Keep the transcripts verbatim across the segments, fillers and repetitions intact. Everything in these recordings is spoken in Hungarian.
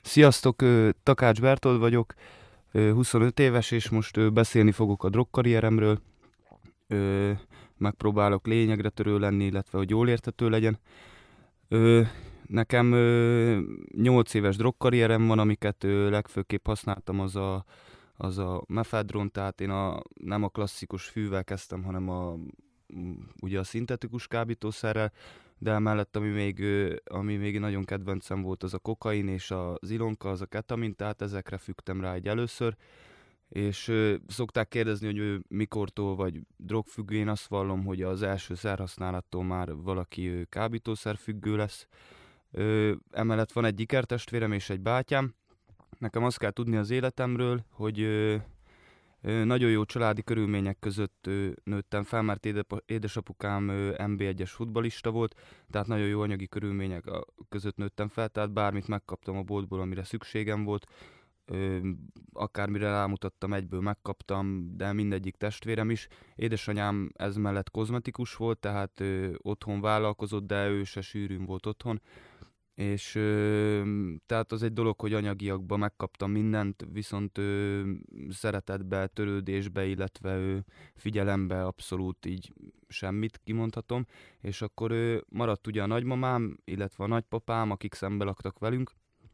Sziasztok, Takács Bertold vagyok, huszonöt éves, és most beszélni fogok a drogkarrieremről. Megpróbálok lényegre törő lenni, illetve hogy jól érthető legyen. Nekem nyolc éves drogkarrierem van, amiket legfőképp használtam, az a, az a mefedron, tehát én a, nem a klasszikus fűvel kezdtem, hanem a, ugye a szintetikus kábítószerrel, de emellett, ami még, ami még nagyon kedvencem volt, az a kokain és az ilonka, az a ketamin, tehát ezekre fügtem rá egy először. És ö, szokták kérdezni, hogy ő mikortól vagy drogfüggő, én azt vallom, hogy az első szerhasználattól már valaki ö, kábítószerfüggő lesz. Ö, emellett van egy ikertestvérem és egy bátyám. Nekem azt kell tudni az életemről, hogy ö, ö, nagyon jó családi körülmények között ö, nőttem fel, mert édepa, édesapukám ö, en bé egyes futballista volt, tehát nagyon jó anyagi körülmények a- között nőttem fel, tehát bármit megkaptam a boltból, amire szükségem volt. Ö, Akármire rámutattam, egyből megkaptam, de mindegyik testvérem is. Édesanyám ez mellett kozmetikus volt, tehát ö, otthon vállalkozott, de ő se sűrűn volt otthon. És ö, tehát az egy dolog, hogy anyagiakban megkaptam mindent, viszont ö, szeretetbe, törődésbe, illetve ö, figyelembe abszolút így semmit kimondhatom. És akkor ö, maradt ugye a nagymamám, illetve a nagypapám, akik szembe laktak velünk.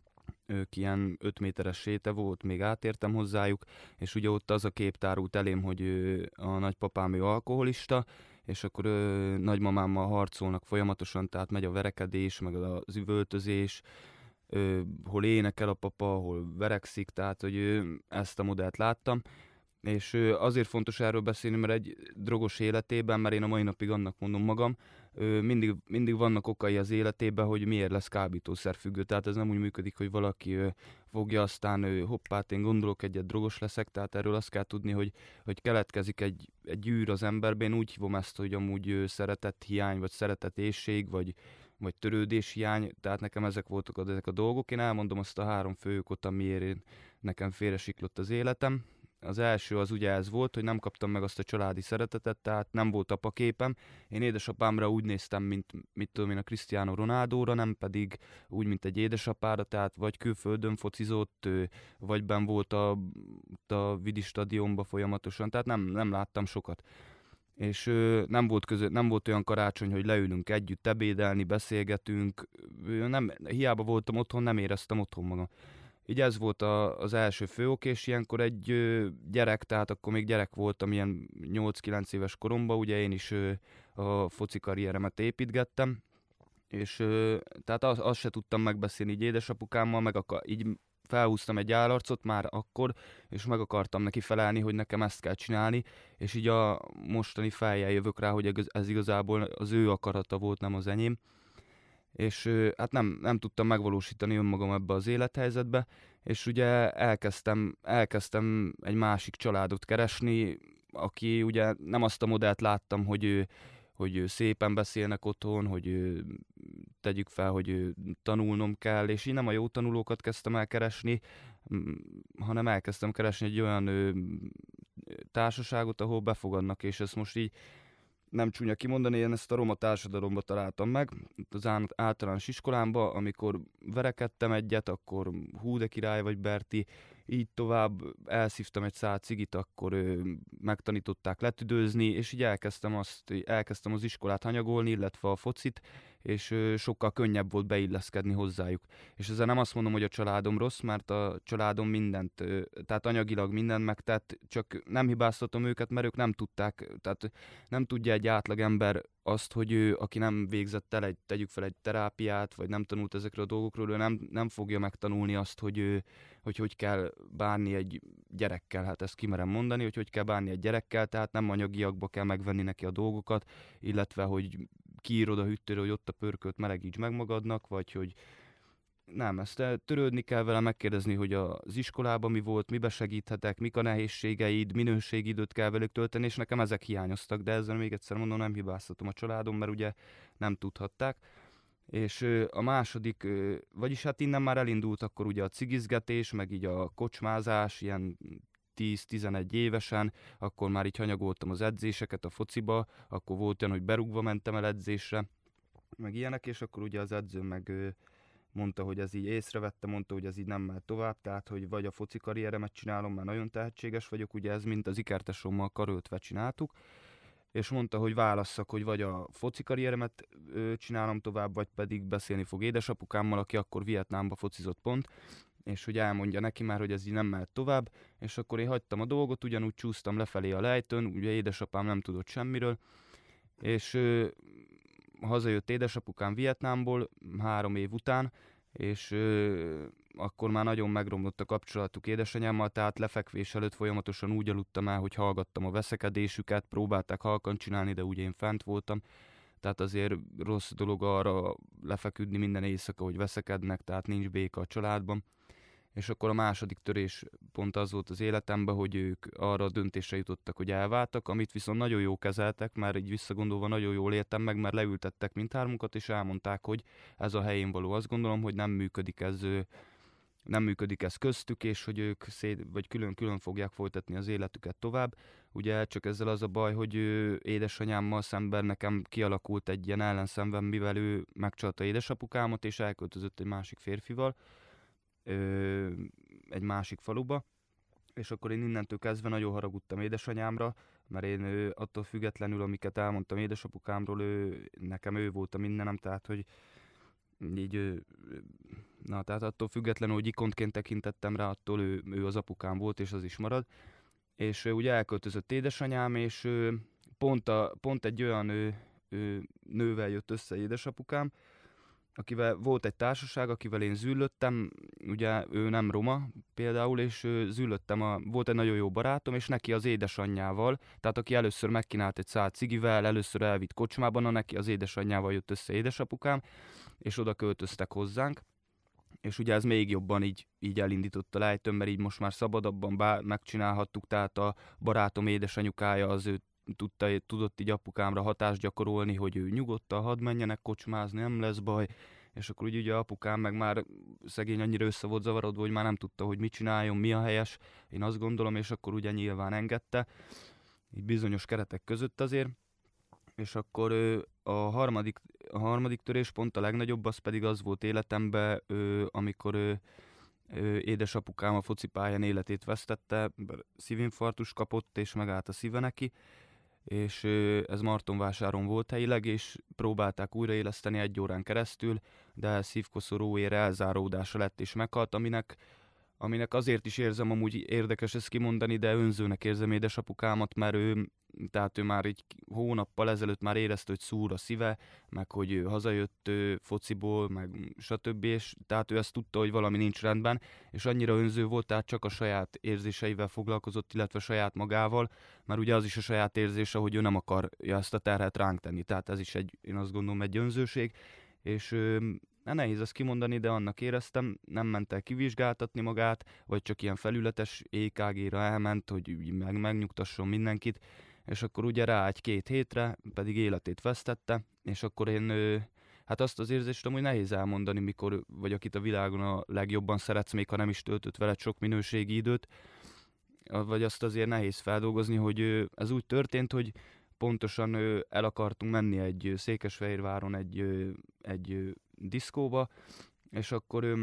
Ők ilyen öt méteres séte volt, még átértem hozzájuk, és ugye ott az a kép tárult elém, hogy ö, a nagypapám ő alkoholista, és akkor ö, nagymamámmal harcolnak folyamatosan, tehát megy a verekedés, meg az üvöltözés, ö, hol énekel a papa, hol verekszik, tehát hogy ö, ezt a modellt láttam. És ö, azért fontos erről beszélni, mert egy drogos életében, mert én a mai napig annak mondom magam, ö, mindig, mindig vannak okai az életében, hogy miért lesz kábítószerfüggő. Tehát ez nem úgy működik, hogy valaki ö, fogja, aztán ö, hoppát, én gondolok egyet, drogos leszek. Tehát erről azt kell tudni, hogy, hogy keletkezik egy, egy űr az emberben. Én úgy hívom ezt, hogy amúgy ö, szeretethiány, vagy szeretetésség, vagy, vagy törődéshiány. Tehát nekem ezek voltak az, ezek a dolgok. Én elmondom azt a három fő okot, amiért én, nekem félresiklott az életem. Az első az ugye ez volt, hogy nem kaptam meg azt a családi szeretetet, tehát nem volt apaképem. Én édesapámra úgy néztem, mint mit tudom én, a Cristiano Ronaldóra, nem pedig úgy, mint egy édesapára, tehát vagy külföldön focizott, ő, vagy benn volt a, a Vidi stadionba folyamatosan, tehát nem, nem láttam sokat. És ö, nem, volt közö, nem volt olyan karácsony, hogy leülünk együtt ebédelni, beszélgetünk, ö, nem, hiába voltam otthon, nem éreztem otthon magam. Így ez volt a, az első fő ok, és ilyenkor egy ö, gyerek, tehát akkor még gyerek voltam, ilyen nyolc-kilenc éves koromban, ugye én is ö, a foci karrieremet építgettem, és ö, tehát az, azt se tudtam megbeszélni így édesapukámmal, meg akar, így felhúztam egy állarcot már akkor, és meg akartam neki felelni, hogy nekem ezt kell csinálni, és így a mostani fejjel jövök rá, hogy ez ez igazából az ő akarata volt, nem az enyém, és ö, hát nem, nem tudtam megvalósítani önmagam ebbe az élethelyzetbe, és ugye elkezdtem, elkezdtem egy másik családot keresni, aki ugye nem azt a modellt láttam, hogy ő, hogy ő szépen beszélnek otthon, hogy ő, tegyük fel, hogy ő, tanulnom kell, és így nem a jó tanulókat kezdtem el keresni, m, hanem elkezdtem keresni egy olyan ö, társaságot, ahol befogadnak, és ezt most így nem csúnya kimondani, én ezt a roma társadalomba találtam meg, itt az ál- általános iskolámba, amikor verekedtem egyet, akkor hú de király vagy Berti, így tovább elszívtam egy szál cigit, akkor ö, megtanították letüdőzni, és így elkezdtem, azt, elkezdtem az iskolát hanyagolni, illetve a focit, és ö, sokkal könnyebb volt beilleszkedni hozzájuk. És ezzel nem azt mondom, hogy a családom rossz, mert a családom mindent, ö, tehát anyagilag mindent megtett, csak nem hibáztatom őket, mert ők nem tudták, tehát nem tudja egy átlagember azt, hogy ő, aki nem végzett el egy, tegyük fel egy terápiát, vagy nem tanult ezekről a dolgokról, ő nem, nem fogja megtanulni azt, hogy, ő, hogy hogy kell bánni egy gyerekkel, hát ezt kimerem mondani, hogy hogy kell bánni egy gyerekkel, tehát nem anyagiakba kell megvenni neki a dolgokat, illetve, hogy kiírod a hűtőre, hogy ott a pörkölt melegíts meg magadnak, vagy hogy nem, ezt eh, törődni kell vele, megkérdezni, hogy az iskolában mi volt, mibe segíthetek, mik a nehézségeid, minőségi időt kell velük tölteni, és nekem ezek hiányoztak, de ezzel még egyszer mondom, nem hibáztatom a családom, mert ugye nem tudhatták. És ö, a második, ö, vagyis hát innen már elindult akkor ugye a cigizgetés, meg így a kocsmázás, ilyen tíz-tizenegy évesen, akkor már így hanyagoltam az edzéseket a fociba, akkor volt olyan, hogy berúgva mentem el edzésre, meg ilyenek, és akkor ugye az edző meg ö, mondta, hogy ez így észrevette, mondta, hogy ez így nem mehet tovább, tehát, hogy vagy a foci karrieremet csinálom, mert nagyon tehetséges vagyok, ugye ez mint az ikertesommal karöltve csináltuk, és mondta, hogy válasszak, hogy vagy a foci karrieremet ö, csinálom tovább, vagy pedig beszélni fog édesapukámmal, aki akkor Vietnámba focizott pont, és hogy elmondja neki már, hogy ez így nem mehet tovább, és akkor én hagytam a dolgot, ugyanúgy csúsztam lefelé a lejtőn, ugye édesapám nem tudott semmiről, és ö, hazajött édesapukám Vietnámból három év után, és ö, akkor már nagyon megromlott a kapcsolatuk édesanyámmal, tehát lefekvés előtt folyamatosan úgy aludtam el, hogy hallgattam a veszekedésüket, próbálták halkan csinálni, de ugye én fent voltam, tehát azért rossz dolog arra lefeküdni minden éjszaka, hogy veszekednek, tehát nincs béka a családban. És akkor a második törés pont az volt az életemben, hogy ők arra a döntésre jutottak, hogy elváltak, amit viszont nagyon jó kezeltek, mert így visszagondolva nagyon jól éltem meg, mert leültettek mindhármunkat, és elmondták, hogy ez a helyén való. Azt gondolom, hogy nem működik ez, nem működik ez köztük, és hogy ők szét, vagy külön-külön fogják folytatni az életüket tovább. Ugye csak ezzel az a baj, hogy ő, édesanyámmal szemben nekem kialakult egy ilyen ellenszemben, mivel ő megcsalta édesapukámat, és elköltözött egy másik férfival, Ö, egy másik faluba, és akkor én innentől kezdve nagyon haragudtam édesanyámra, mert én ö, attól függetlenül, amiket elmondtam édesapukámról, ő, nekem ő volt a mindenem, tehát hogy így, ö, na, tehát attól függetlenül, hogy ikontként tekintettem rá, attól ő, ő az apukám volt, és az is marad. És ö, ugye elköltözött édesanyám, és ö, pont, a, pont egy olyan ö, ö, nővel jött össze édesapukám, akivel volt egy társaság, akivel én züllöttem, ugye ő nem roma például, és ő, züllöttem, a, volt egy nagyon jó barátom, és neki az édesanyjával, tehát aki először megkínált egy szál cigivel, először elvitt kocsmában, na neki az édesanyjával jött össze édesapukám, és oda költöztek hozzánk, és ugye ez még jobban így, így elindította lejtőn, mert így most már szabadabban bár megcsinálhattuk, tehát a barátom édesanyukája az ő tudta, tudott így apukámra hatást gyakorolni, hogy ő nyugodtan, hadd menjenek kocsmázni, nem lesz baj, és akkor úgy ugye apukám meg már szegény annyira össze volt zavarodva, hogy már nem tudta, hogy mit csináljon, mi a helyes, én azt gondolom, és akkor ugye nyilván engedte, így bizonyos keretek között azért, és akkor a harmadik, a harmadik töréspont, a legnagyobb, az pedig az volt életemben, amikor édesapukám a focipályán életét vesztette, szívinfarktus kapott, és megállt a szíve neki, és ez Martonvásáron volt helyileg, és próbálták újraéleszteni egy órán keresztül, de szívkoszorúér elzáródása lett, és meghalt, aminek, aminek azért is érzem, amúgy érdekes ezt kimondani, de önzőnek érzem édesapukámat, mert ő, tehát ő már egy hónappal ezelőtt már érezte, hogy szúr a szíve, meg hogy ő hazajött ő, fociból, meg stb. És tehát ő ezt tudta, hogy valami nincs rendben, és annyira önző volt, tehát csak a saját érzéseivel foglalkozott, illetve saját magával, mert ugye az is a saját érzése, hogy ő nem akarja ezt a terhet ránk tenni, tehát ez is egy, én azt gondolom, egy önzőség, és ö, nehéz ezt kimondani, de annak éreztem, nem ment el kivizsgáltatni magát, vagy csak ilyen felületes é ká gé-ra elment, hogy meg, megnyugtasson mindenkit, és akkor ugye rá egy-két hétre, pedig életét vesztette, és akkor én, ö, hát azt az érzést amúgy nehéz elmondani, mikor vagy akit a világon a legjobban szeretsz, még ha nem is töltött veled sok minőségi időt, vagy azt azért nehéz feldolgozni, hogy ö, ez úgy történt, hogy pontosan ö, el akartunk menni egy ö, Székesfehérváron egy, ö, egy ö, diszkóba, és akkor ö,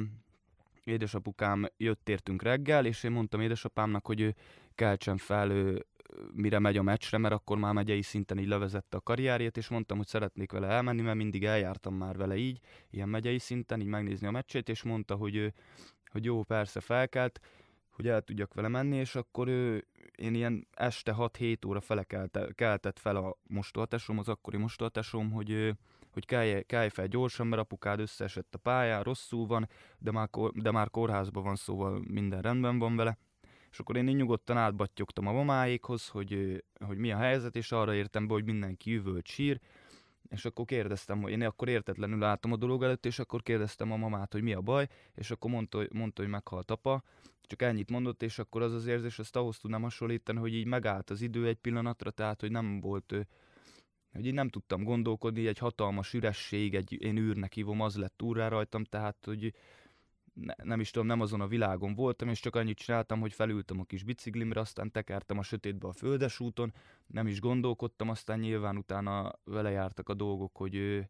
édesapukám jött értünk reggel, és én mondtam édesapámnak, hogy ő keltsen fel, ö, mire megy a meccsre, mert akkor már megyei szinten így levezette a karrierjét, és mondtam, hogy szeretnék vele elmenni, mert mindig eljártam már vele így, ilyen megyei szinten, így megnézni a meccsét, és mondta, hogy, ö, hogy jó, persze felkelt, hogy el tudjak vele menni, és akkor ő, én ilyen este hat-hét óra fele kelte, keltett fel a mostóatesom, az akkori mostóatesom, hogy, hogy kelj, kelj fel gyorsan, mert apukád összeesett a pályán, rosszul van, de már, de már kórházban van, szóval minden rendben van vele. És akkor én így nyugodtan átbattyogtam a mamáékhoz, hogy, hogy mi a helyzet, és arra értem be, hogy mindenki üvölt, sír, és akkor kérdeztem, hogy én akkor értetlenül álltam a dolog előtt, és akkor kérdeztem a mamát, hogy mi a baj, és akkor mondta, mondta hogy meghalt apa, csak ennyit mondott, és akkor az az érzés, azt ahhoz tudnám hasonlítani, hogy így megállt az idő egy pillanatra, tehát hogy nem volt, hogy így nem tudtam gondolkodni, egy hatalmas üresség, egy én űrnek hívom, az lett úrrá rajtam, tehát hogy ne, nem is tudom, nem azon a világon voltam, és csak annyit csináltam, hogy felültem a kis biciklimre, aztán tekertem a sötétbe a földesúton, nem is gondolkodtam, aztán nyilván utána vele jártak a dolgok, hogy,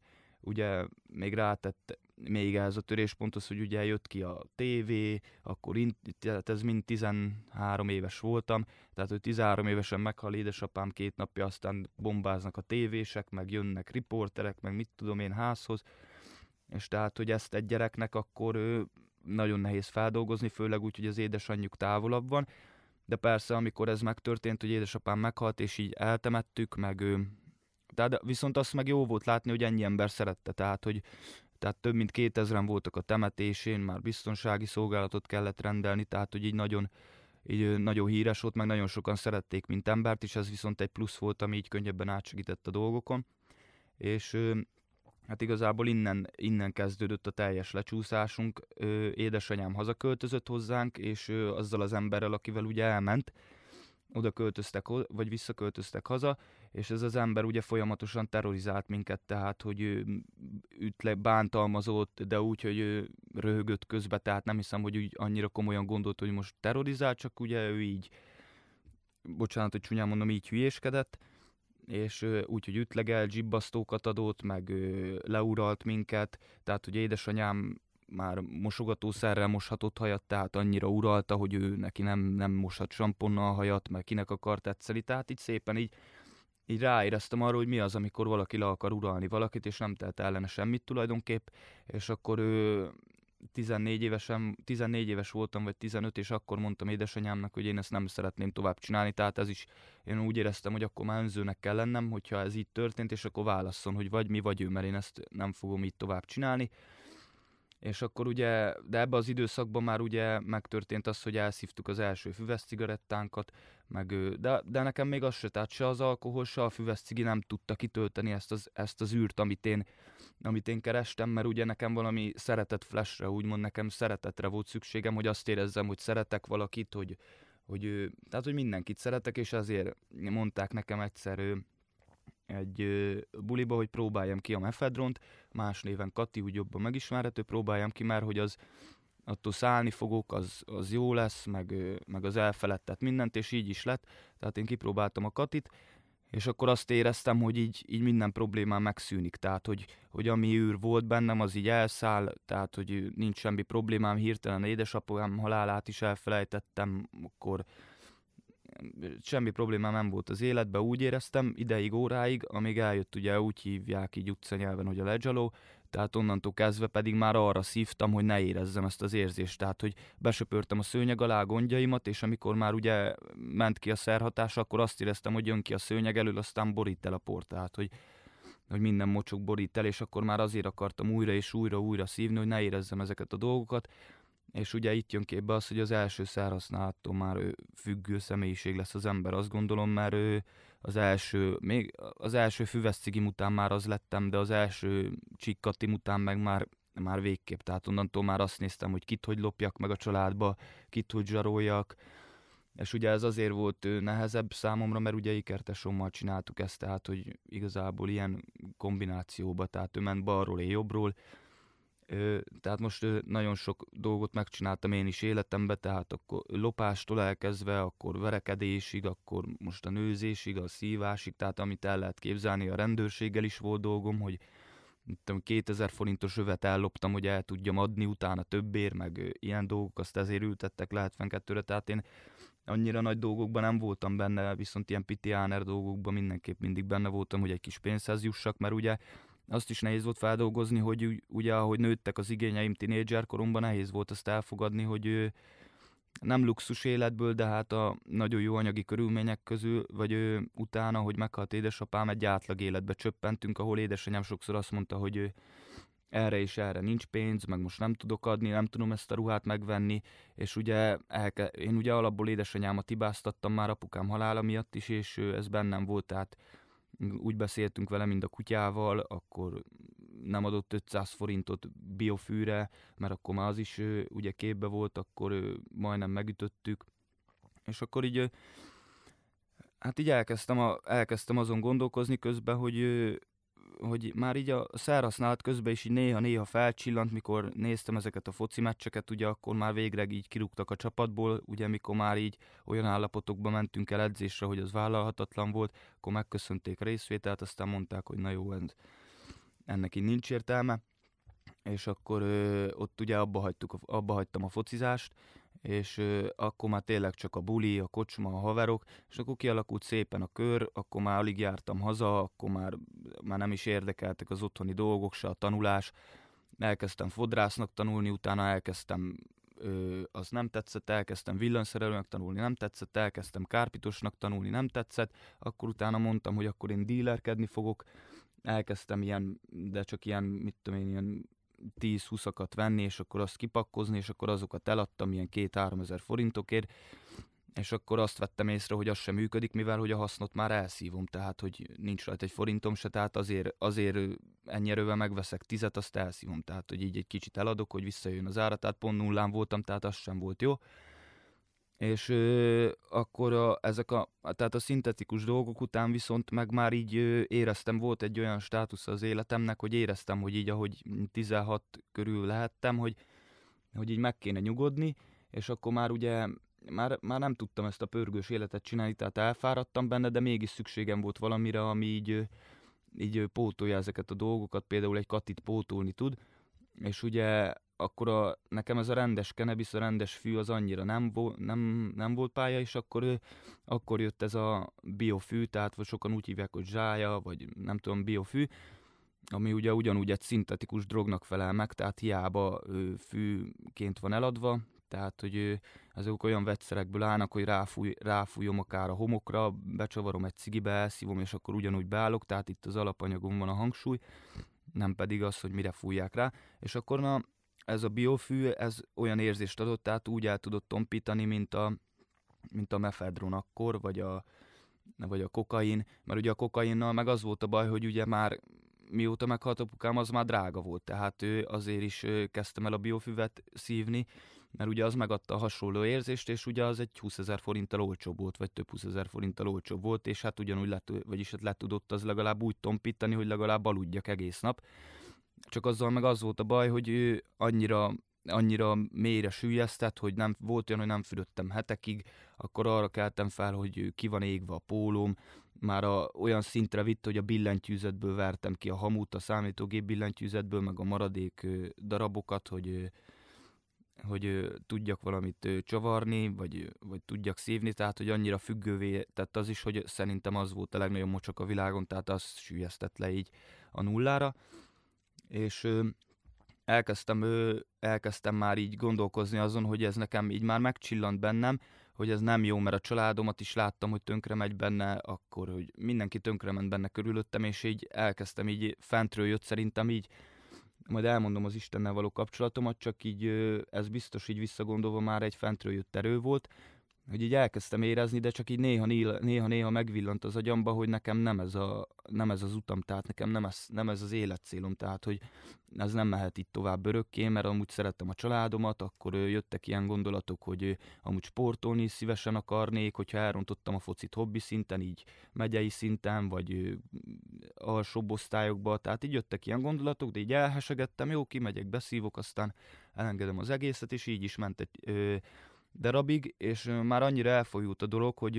ugye még rátett még ez a töréspont az, hogy ugye jött ki a tévé, akkor in, tehát ez mind tizenhárom éves voltam, tehát hogy tizenhárom évesen meghal édesapám két napja, aztán bombáznak a tévések, meg jönnek riporterek, meg mit tudom én házhoz, és tehát, hogy ezt egy gyereknek akkor ő, nagyon nehéz feldolgozni, főleg úgy, hogy az édesanyjuk távolabb van, de persze, amikor ez megtörtént, hogy édesapám meghalt, és így eltemettük, meg ő, tehát viszont azt meg jó volt látni, hogy ennyi ember szerette, tehát, hogy tehát több mint kétezren voltak a temetésén, már biztonsági szolgálatot kellett rendelni, tehát hogy így nagyon, így nagyon híres volt, meg nagyon sokan szerették, mint embert, és ez viszont egy plusz volt, ami így könnyebben átsegített a dolgokon. És hát igazából innen, innen kezdődött a teljes lecsúszásunk. Édesanyám hazaköltözött hozzánk, és azzal az emberrel, akivel ugye elment, oda költöztek, vagy visszaköltöztek haza, és ez az ember ugye folyamatosan terrorizált minket, tehát, hogy ő ütle, bántalmazott, de úgy, hogy ő röhögött közbe, tehát nem hiszem, hogy úgy annyira komolyan gondolt, hogy most terrorizált, csak ugye ő így, bocsánat, hogy csúnyán mondom, így hülyéskedett, és úgy, hogy ütlegelt, zsibbasztókat adott, meg leuralt minket, tehát, hogy édesanyám már mosogatószerrel moshatott hajat, tehát annyira uralta, hogy ő neki nem, nem moshat samponnal a hajat, meg kinek akar tetszeni, tehát így szépen így, így ráéreztem arra, hogy mi az, amikor valaki le akar uralni valakit, és nem telt ellene semmit tulajdonképp, és akkor ő tizennégy évesen, tizennégy éves voltam, vagy tizenöt, és akkor mondtam édesanyámnak, hogy én ezt nem szeretném tovább csinálni, tehát ez is, én úgy éreztem, hogy akkor már önzőnek kell lennem, hogyha ez így történt, és akkor válasszon, hogy vagy mi, vagy ő, mert én ezt nem fogom így tovább csinálni. És akkor ugye, de ebben az időszakban már ugye megtörtént az, hogy elszívtuk az első füveszcigarettánkat, meg, de, de nekem még az se, tehát se az alkohol, se a füveszcigi nem tudta kitölteni ezt az, ezt az űrt, amit én, amit én kerestem, mert ugye nekem valami szeretet flashre, úgymond nekem szeretetre volt szükségem, hogy azt érezzem, hogy szeretek valakit, hogy, hogy, tehát, hogy mindenkit szeretek, és azért mondták nekem egyszer egy ö, buliba, hogy próbáljam ki a mefedront, más néven Kati, úgy jobban megismerhető, próbáljam ki már, hogy az attól szállni fogok, az, az jó lesz, meg, ö, meg az elfeledtett mindent, és így is lett. Tehát én kipróbáltam a Katit, és akkor azt éreztem, hogy így, így minden problémám megszűnik, tehát hogy, hogy ami űr volt bennem, az így elszáll, tehát hogy nincs semmi problémám, hirtelen édesapám halálát is elfelejtettem, akkor semmi problémám nem volt az életben, úgy éreztem, ideig, óráig, amíg eljött, ugye úgy hívják így utcanyelven, hogy a legyaló, tehát onnantól kezdve pedig már arra szívtam, hogy ne érezzem ezt az érzést, tehát hogy besöpörtem a szőnyeg alá a gondjaimat, és amikor már ugye ment ki a szerhatás, akkor azt éreztem, hogy jön ki a szőnyeg elől, aztán borít el a por, tehát hogy, hogy minden mocsok borít el, és akkor már azért akartam újra és újra újra szívni, hogy ne érezzem ezeket a dolgokat. És ugye itt jön képbe az, hogy az első szerhasználattól már ő függő személyiség lesz az ember, azt gondolom, mert ő az első, még az első füveszcigim után már az lettem, de az első csikkatim után meg már, már végképp, tehát onnantól már azt néztem, hogy kit hogy lopjak meg a családba, kit hogy zsaroljak, és ugye ez azért volt nehezebb számomra, mert ugye ikertesommal csináltuk ezt, tehát hogy igazából ilyen kombinációba, tehát ő ment balról, én jobbról. Ö, tehát most ö, nagyon sok dolgot megcsináltam én is életemben, tehát akkor lopástól elkezdve, akkor verekedésig, akkor most a nőzésig, a szívásig, tehát amit el lehet képzelni, a rendőrséggel is volt dolgom, hogy tudom, kétezer forintos övet elloptam, hogy el tudjam adni utána többért, meg ö, ilyen dolgok, azt ezért ültettek le hetvenkettőre, tehát én annyira nagy dolgokban nem voltam benne, viszont ilyen pitiáner dolgokban mindenképp mindig benne voltam, hogy egy kis pénzhez jussak, mert ugye azt is nehéz volt feldolgozni, hogy ugye ahogy nőttek az igényeim tinédzser koromban, nehéz volt azt elfogadni, hogy nem luxus életből, de hát a nagyon jó anyagi körülmények közül, vagy utána, hogy meghalt édesapám, egy átlag életbe csöppentünk, ahol édesanyám sokszor azt mondta, hogy erre és erre nincs pénz, meg most nem tudok adni, nem tudom ezt a ruhát megvenni, és ugye elke- én ugye alapból édesanyámat hibáztattam már apukám halála miatt is, és ez bennem volt, tehát úgy beszéltünk vele, mint a kutyával, akkor nem adott ötszáz forintot biofűre, mert akkor már az is ugye képbe volt, akkor majdnem megütöttük, és akkor így hát így elkezdtem, a, elkezdtem azon gondolkozni közben, hogy, hogy már így a szerhasználat közben is így néha-néha felcsillant, mikor néztem ezeket a foci meccseket, ugye akkor már végre így kirúgtak a csapatból, ugye mikor már így olyan állapotokban mentünk el edzésre, hogy az vállalhatatlan volt, akkor megköszönték a részvételt, aztán mondták, hogy na jó, ez, ennek így nincs értelme, és akkor ö, ott ugye abba, hagytuk, abba hagytam a focizást, és ö, akkor már tényleg csak a buli, a kocsma, a haverok, és akkor kialakult szépen a kör, akkor már alig jártam haza, akkor már, már nem is érdekeltek az otthoni dolgok, se a tanulás, elkezdtem fodrásznak tanulni, utána elkezdtem, ö, az nem tetszett, elkezdtem villanyszerelőnek tanulni, nem tetszett, elkezdtem kárpitosnak tanulni, nem tetszett, akkor utána mondtam, hogy akkor én dílerkedni fogok, elkezdtem ilyen, de csak ilyen, mit tudom én, ilyen tíz-húszakat venni, és akkor azt kipakkozni, és akkor azokat eladtam ilyen két-három ezer forintokért, és akkor azt vettem észre, hogy az sem működik, mivel hogy a hasznot már elszívom, tehát hogy nincs rajta egy forintom se, tehát azért, azért ennyi erővel megveszek tizet, azt elszívom, tehát hogy így egy kicsit eladok, hogy visszajön az ára, tehát pont nullán voltam, tehát az sem volt jó. És ö, akkor a, ezek a, tehát a szintetikus dolgok után viszont meg már így ö, éreztem, volt egy olyan státusz az életemnek, hogy éreztem, hogy így ahogy tizenhat körül lehettem, hogy, hogy így meg kéne nyugodni, és akkor már ugye már, már nem tudtam ezt a pörgős életet csinálni, tehát elfáradtam benne, de mégis szükségem volt valamire, ami így, ö, így ö, pótolja ezeket a dolgokat, például egy katit pótolni tud, és ugye akkor a, nekem ez a rendes cannabis, a rendes fű az annyira nem, vo, nem, nem volt pálya, és akkor, ő, akkor jött ez a biofű, tehát vagy sokan úgy hívják, hogy zsája, vagy nem tudom, biofű, ami ugye ugyanúgy egy szintetikus drognak felel meg, tehát hiába ő, fűként van eladva, tehát hogy ő, azok olyan vegyszerekből állnak, hogy ráfúj, ráfújom akár a homokra, becsavarom egy cigibe, elszívom, és akkor ugyanúgy beállok, tehát itt az alapanyagon van a hangsúly, nem pedig az, hogy mire fújják rá, és akkor na, ez a biofű, ez olyan érzést adott, tehát úgy el tudott tompítani, mint a, mint a mefedron akkor, vagy a, vagy a kokain, mert ugye a kokainnal meg az volt a baj, hogy ugye már mióta meghalt apukám, az már drága volt, tehát ő azért is kezdtem el a biofüvet szívni, mert ugye az megadta a hasonló érzést, és ugye az egy húszezer forinttal olcsóbb volt, vagy több húszezer forinttal olcsóbb volt, és hát ugyanúgy lett, vagyis hát le tudott az legalább úgy tompítani, hogy legalább aludjak egész nap. Csak azzal meg az volt a baj, hogy ő annyira, annyira mélyre süllyesztett, hogy nem, volt olyan, hogy nem fürödtem hetekig, akkor arra keltem fel, hogy ki van égve a pólóm, már a, olyan szintre vitt, hogy a billentyűzetből vertem ki a hamut, a számítógép billentyűzetből, meg a maradék ö, darabokat, hogy, ö, hogy ö, tudjak valamit ö, csavarni, vagy, vagy tudjak szívni, tehát hogy annyira függővé tett az is, hogy szerintem az volt a legnagyobb mocsok a világon, tehát az süllyesztett le így a nullára. És ö, elkezdtem, ö, elkezdtem már így gondolkozni azon, hogy ez nekem így már megcsillant bennem, hogy ez nem jó, mert a családomat is láttam, hogy tönkre megy benne, akkor, hogy mindenki tönkre ment benne körülöttem, és így elkezdtem így fentről jött szerintem így, majd elmondom az Istennel való kapcsolatomat, csak így ö, ez biztos így visszagondolva már egy fentről jött erő volt, hogy így elkezdtem érezni, de csak így néha-néha megvillant az agyamba, hogy nekem nem ez, a, nem ez az utam, tehát nekem nem ez, nem ez az életcélom, tehát hogy ez nem mehet itt tovább örökké, mert amúgy szerettem a családomat, akkor jöttek ilyen gondolatok, hogy amúgy sportolni is szívesen akarnék, hogyha elrontottam a focit hobbi szinten, így megyei szinten, vagy alsóbb osztályokba, tehát így jöttek ilyen gondolatok, de így elhesegettem, jó, kimegyek, beszívok, aztán elengedem az egészet, és így is ment egy... Ö, darabig, és már annyira elfolyult a dolog, hogy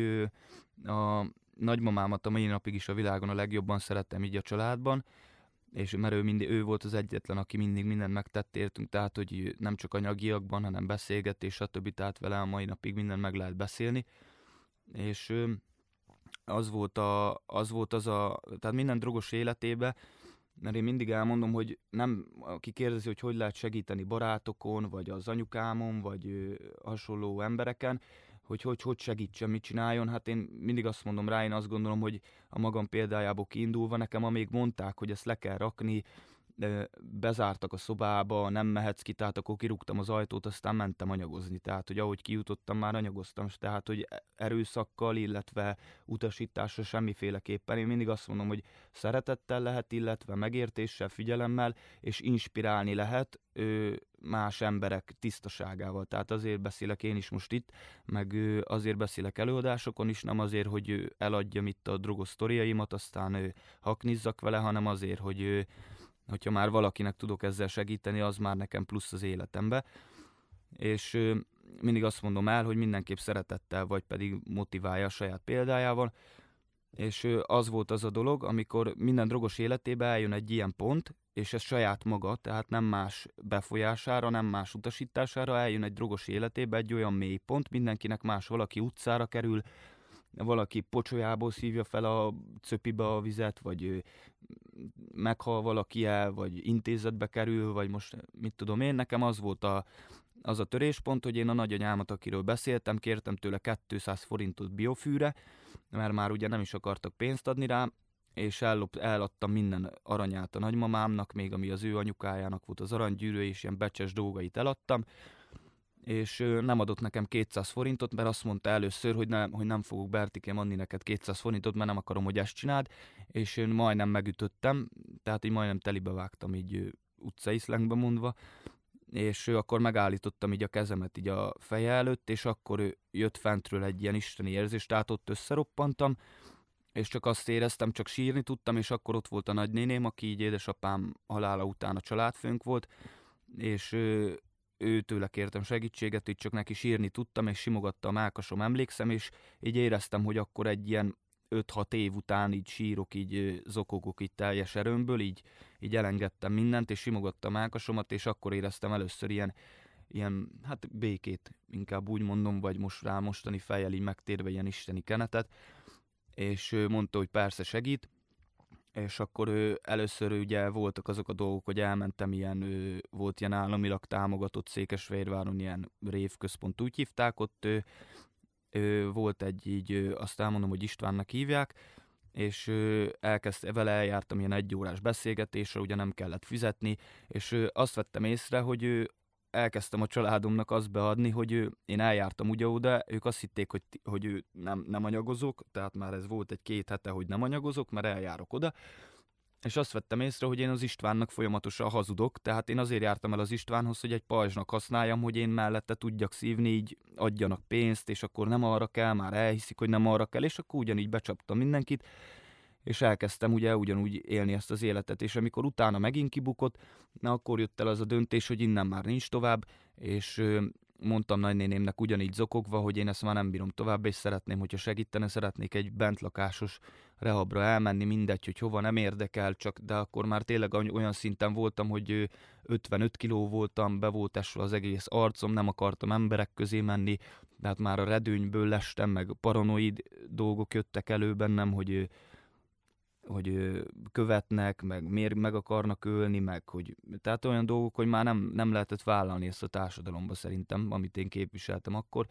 a nagymamámat a mai napig is a világon a legjobban szerettem így a családban, és mert ő, mindig, ő volt az egyetlen, aki mindig mindent megtett értünk, tehát hogy nem csak anyagiakban, hanem beszélgetés, stb. Tehát vele a mai napig mindent meg lehet beszélni, és az volt, a, az, volt az a, tehát minden drogos életébe, mert én mindig elmondom, hogy nem, aki kérdezi, hogy hogy lehet segíteni barátokon, vagy az anyukámon, vagy ö, hasonló embereken, hogy hogy, hogy segítsen, mit csináljon, hát én mindig azt mondom rá, én azt gondolom, hogy a magam példájából kiindulva nekem, amíg mondták, hogy ezt le kell rakni, bezártak a szobába, nem mehetsz ki, tehát akkor kirúgtam az ajtót, aztán mentem anyagozni. Tehát, hogy ahogy kijutottam, már anyagoztam, tehát, hogy erőszakkal, illetve utasításra semmiféleképpen. Én mindig azt mondom, hogy szeretettel lehet, illetve megértéssel, figyelemmel, és inspirálni lehet ö, más emberek tisztaságával. Tehát azért beszélek én is most itt, meg ö, azért beszélek előadásokon is, nem azért, hogy ö, eladjam itt a drogos sztoriaimat, aztán ö, haknizzak vele, hanem azért, hogy ö, hogyha már valakinek tudok ezzel segíteni, az már nekem plusz az életembe. És ö, mindig azt mondom el, hogy mindenképp szeretettel, vagy pedig motiválja a saját példájával. És az volt az a dolog, amikor minden drogos életébe eljön egy ilyen pont, és ez saját maga, tehát nem más befolyására, nem más utasítására, eljön egy drogos életébe egy olyan mély pont, mindenkinek más, valaki utcára kerül, valaki pocsolyából szívja fel a cöpibe a vizet, vagy meghal valaki el, vagy intézetbe kerül, vagy most mit tudom én, nekem az volt a, az a töréspont, hogy én a nagyanyámat, akiről beszéltem, kértem tőle kétszáz forintot biofűre, mert már ugye nem is akartak pénzt adni rá, és ellop, eladtam minden aranyát a nagymamámnak, még ami az ő anyukájának volt az aranygyűrű, és ilyen becses dolgait eladtam, és nem adott nekem kétszáz forintot, mert azt mondta először, hogy nem, hogy nem fogok Bertikém adni neked kétszáz forintot, mert nem akarom, hogy ezt csináld, és én majdnem megütöttem, tehát így majdnem telibe vágtam, így utcai szlengbe mondva, és akkor megállítottam így a kezemet így a feje előtt, és akkor jött fentről egy ilyen isteni érzés, tehát ott összeroppantam, és csak azt éreztem, csak sírni tudtam, és akkor ott volt a nagynéném, aki így édesapám halála után a családfőnk volt, és ő, őtőle kértem segítséget, így csak neki sírni tudtam, és simogatta a mákasom, emlékszem, és így éreztem, hogy akkor egy ilyen öt-hat év után így sírok, így zokogok így teljes erőmből, így, így elengedtem mindent, és simogatta a mákasomat, és akkor éreztem először ilyen, ilyen, hát békét, inkább úgy mondom, vagy most rá mostani fejjel így megtérve ilyen isteni kenetet, és ő mondta, hogy persze segít, és akkor ő, először ugye voltak azok a dolgok, hogy elmentem ilyen, ő, volt ilyen államilag támogatott Székesfehérváron, ilyen révközpont, úgy hívták, ott ő, ő, volt egy így, ő, azt elmondom, hogy Istvánnak hívják, és ő, elkezdte, vele eljártam ilyen egy órás beszélgetésre, ugye nem kellett fizetni, és ő, azt vettem észre, hogy ő, elkezdtem a családomnak azt beadni, hogy ő, én eljártam ugye oda, ők azt hitték, hogy, hogy ő nem, nem anyagozok, tehát már ez volt egy két hete, hogy nem anyagozok, mert eljárok oda, és azt vettem észre, hogy én az Istvánnak folyamatosan hazudok, tehát én azért jártam el az Istvánhoz, hogy egy pajzsnak használjam, hogy én mellette tudjak szívni, így adjanak pénzt, és akkor nem arra kell, már elhiszik, hogy nem arra kell, és akkor ugyanígy becsaptam mindenkit, és elkezdtem ugye ugyanúgy élni ezt az életet, és amikor utána megint kibukott, na akkor jött el az a döntés, hogy innen már nincs tovább, és ö, mondtam nagynénémnek ugyanígy zokogva, hogy én ezt már nem bírom tovább, és szeretném, hogyha segítene, szeretnék egy bentlakásos rehabra elmenni, mindegy, hogy hova, nem érdekel, csak de akkor már tényleg olyan szinten voltam, hogy ötvenöt kiló voltam, be volt esve az egész arcom, nem akartam emberek közé menni, de hát már a redőnyből lestem, meg paranoid dolgok jöttek elő bennem, hogy hogy követnek, meg miért meg akarnak ölni, meg hogy, tehát olyan dolgok, hogy már nem, nem lehetett vállalni ezt a társadalomba szerintem, amit én képviseltem akkor.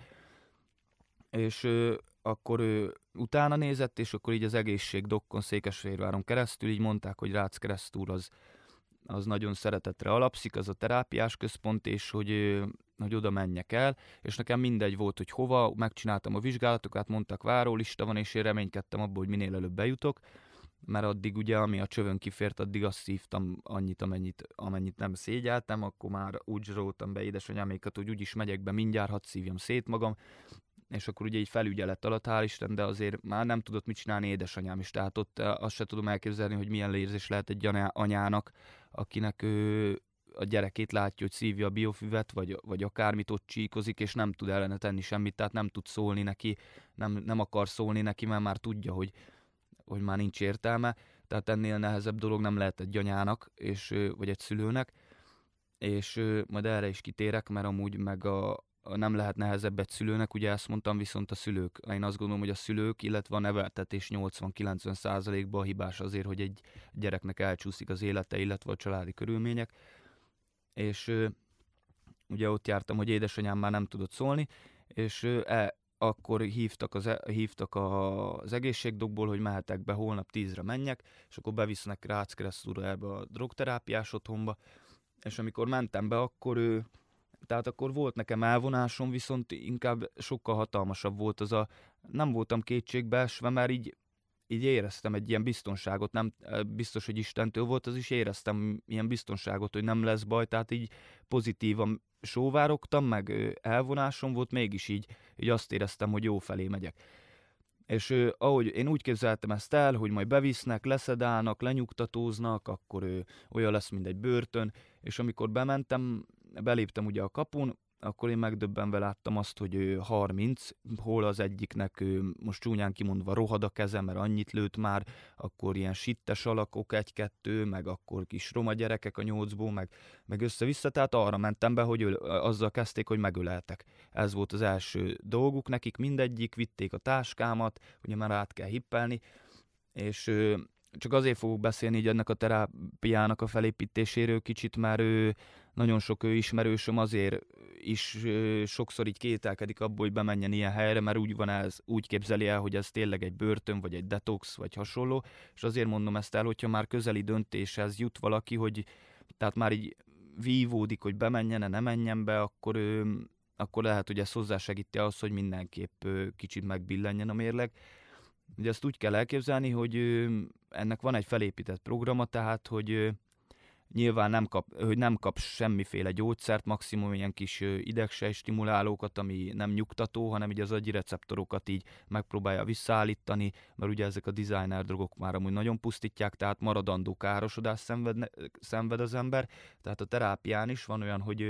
És ö, akkor ö, utána nézett, és akkor így az egészségdokkon Székesfehérváron keresztül így mondták, hogy Rácz keresztúr az, az nagyon szeretetre alapszik, az a terápiás központ, és hogy, ö, hogy oda menjek el, és nekem mindegy volt, hogy hova, megcsináltam a vizsgálatokat, mondtak várólista van, és én reménykedtem abból, hogy minél előbb bejutok, mert addig ugye, ami a csövön kifért, addig azt szívtam annyit, amennyit, amennyit nem szégyeltem, akkor már úgy zsaroltam be édesanyámékat, hogy úgyis megyek be mindjárt, hadd szívjam szét magam, és akkor ugye egy felügyelet alatt, hál' Isten, de azért már nem tudott mit csinálni édesanyám is, tehát ott azt se tudom elképzelni, hogy milyen érzés lehet egy anyának, akinek ő, a gyerekét látja, hogy szívja a biofüvet, vagy, vagy akármit, ott csíkozik, és nem tud ellene tenni semmit, tehát nem tud szólni neki, nem, nem akar szólni neki, mert már tudja, hogy hogy már nincs értelme, tehát ennél nehezebb dolog nem lehet egy anyának, és, vagy egy szülőnek, és majd erre is kitérek, mert amúgy meg a, a nem lehet nehezebb egy szülőnek, ugye ezt mondtam, viszont a szülők, én azt gondolom, hogy a szülők, illetve a neveltetés nyolcvan-kilencven százalékban hibás azért, hogy egy gyereknek elcsúszik az élete, illetve a családi körülmények, és ugye ott jártam, hogy édesanyám már nem tudott szólni, és e, akkor hívtak az, hívtak az egészségdokból, hogy mehetek be, holnap tízre menjek, és akkor bevisznek Rácz-keresztúra ebbe a drogterápiás otthonba, és amikor mentem be, akkor ő, tehát akkor volt nekem elvonásom, viszont inkább sokkal hatalmasabb volt az a, nem voltam kétségbeesve, mert így, így éreztem egy ilyen biztonságot, nem biztos, hogy Istentől volt, az is éreztem ilyen biztonságot, hogy nem lesz baj, tehát így pozitívan sóvárogtam, meg elvonásom volt, mégis így, így azt éreztem, hogy jó felé megyek. És ö, ahogy én úgy képzeltem ezt el, hogy majd bevisznek, leszedálnak, lenyugtatóznak, akkor ö, olyan lesz, mint egy börtön, és amikor bementem, beléptem ugye a kapun, akkor én megdöbbenve láttam azt, hogy ő harminc, hol az egyiknek ő, most csúnyán kimondva rohad a keze, mert annyit lőtt már, akkor ilyen sittes alakok egy-kettő, meg akkor kis roma gyerekek a nyolcból, meg, meg össze-vissza, tehát arra mentem be, hogy öl, azzal kezdték, hogy megöleltek. Ez volt az első dolguk, nekik mindegyik, vitték a táskámat, ugye már át kell hippelni, és csak azért fogok beszélni így ennek a terápiának a felépítéséről kicsit, mert ő, nagyon sok ő ismerősöm azért is ö, sokszor így kételkedik abból, hogy bemenjen ilyen helyre, mert úgy van ez, úgy képzeli el, hogy ez tényleg egy börtön, vagy egy detox, vagy hasonló, és azért mondom ezt el, hogyha már közeli döntéshez jut valaki, hogy tehát már így vívódik, hogy bemenjen-e, ne menjen be, akkor, ö, akkor lehet, hogy ez hozzásegíti ahhoz, hogy mindenképp ö, kicsit megbillenjen a mérleg. Ugye ezt úgy kell elképzelni, hogy ö, ennek van egy felépített programa, tehát, hogy ö, nyilván nem kap, hogy nem kap semmiféle gyógyszert, maximum ilyen kis ö, idegsej stimulálókat, ami nem nyugtató, hanem így az agyi receptorokat így megpróbálja visszaállítani, mert ugye ezek a designer drogok már amúgy nagyon pusztítják, tehát maradandó károsodás szenved, szenved az ember. Tehát a terápián is van olyan, hogy ö,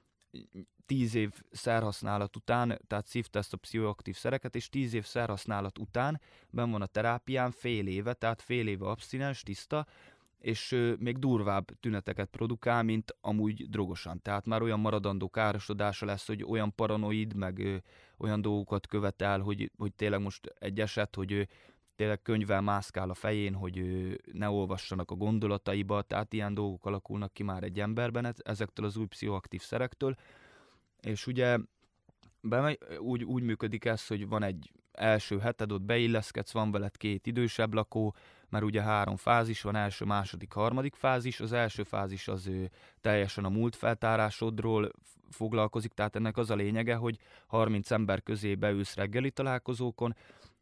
tíz év szerhasználat után, tehát szívteszt a pszichoaktív szereket, és tíz év szerhasználat után benn van a terápián fél éve, tehát fél éve abszinens, tiszta, és ö, még durvább tüneteket produkál, mint amúgy drogosan. Tehát már olyan maradandó károsodása lesz, hogy olyan paranoid, meg ö, olyan dolgokat követel, hogy, hogy tényleg most egy eset, hogy ö, tényleg könyvvel mászkál a fején, hogy ö, ne olvassanak a gondolataiba, tehát ilyen dolgok alakulnak ki már egy emberben ezektől az új pszichoaktív szerektől. És ugye bemegy, úgy, úgy működik ez, hogy van egy első heted, ott beilleszkedsz, van veled két idősebb lakó, mert ugye három fázis van, első, második, harmadik fázis. Az első fázis az ő, teljesen a múlt feltárásodról foglalkozik, tehát ennek az a lényege, hogy harminc ember közé beülsz reggeli találkozókon,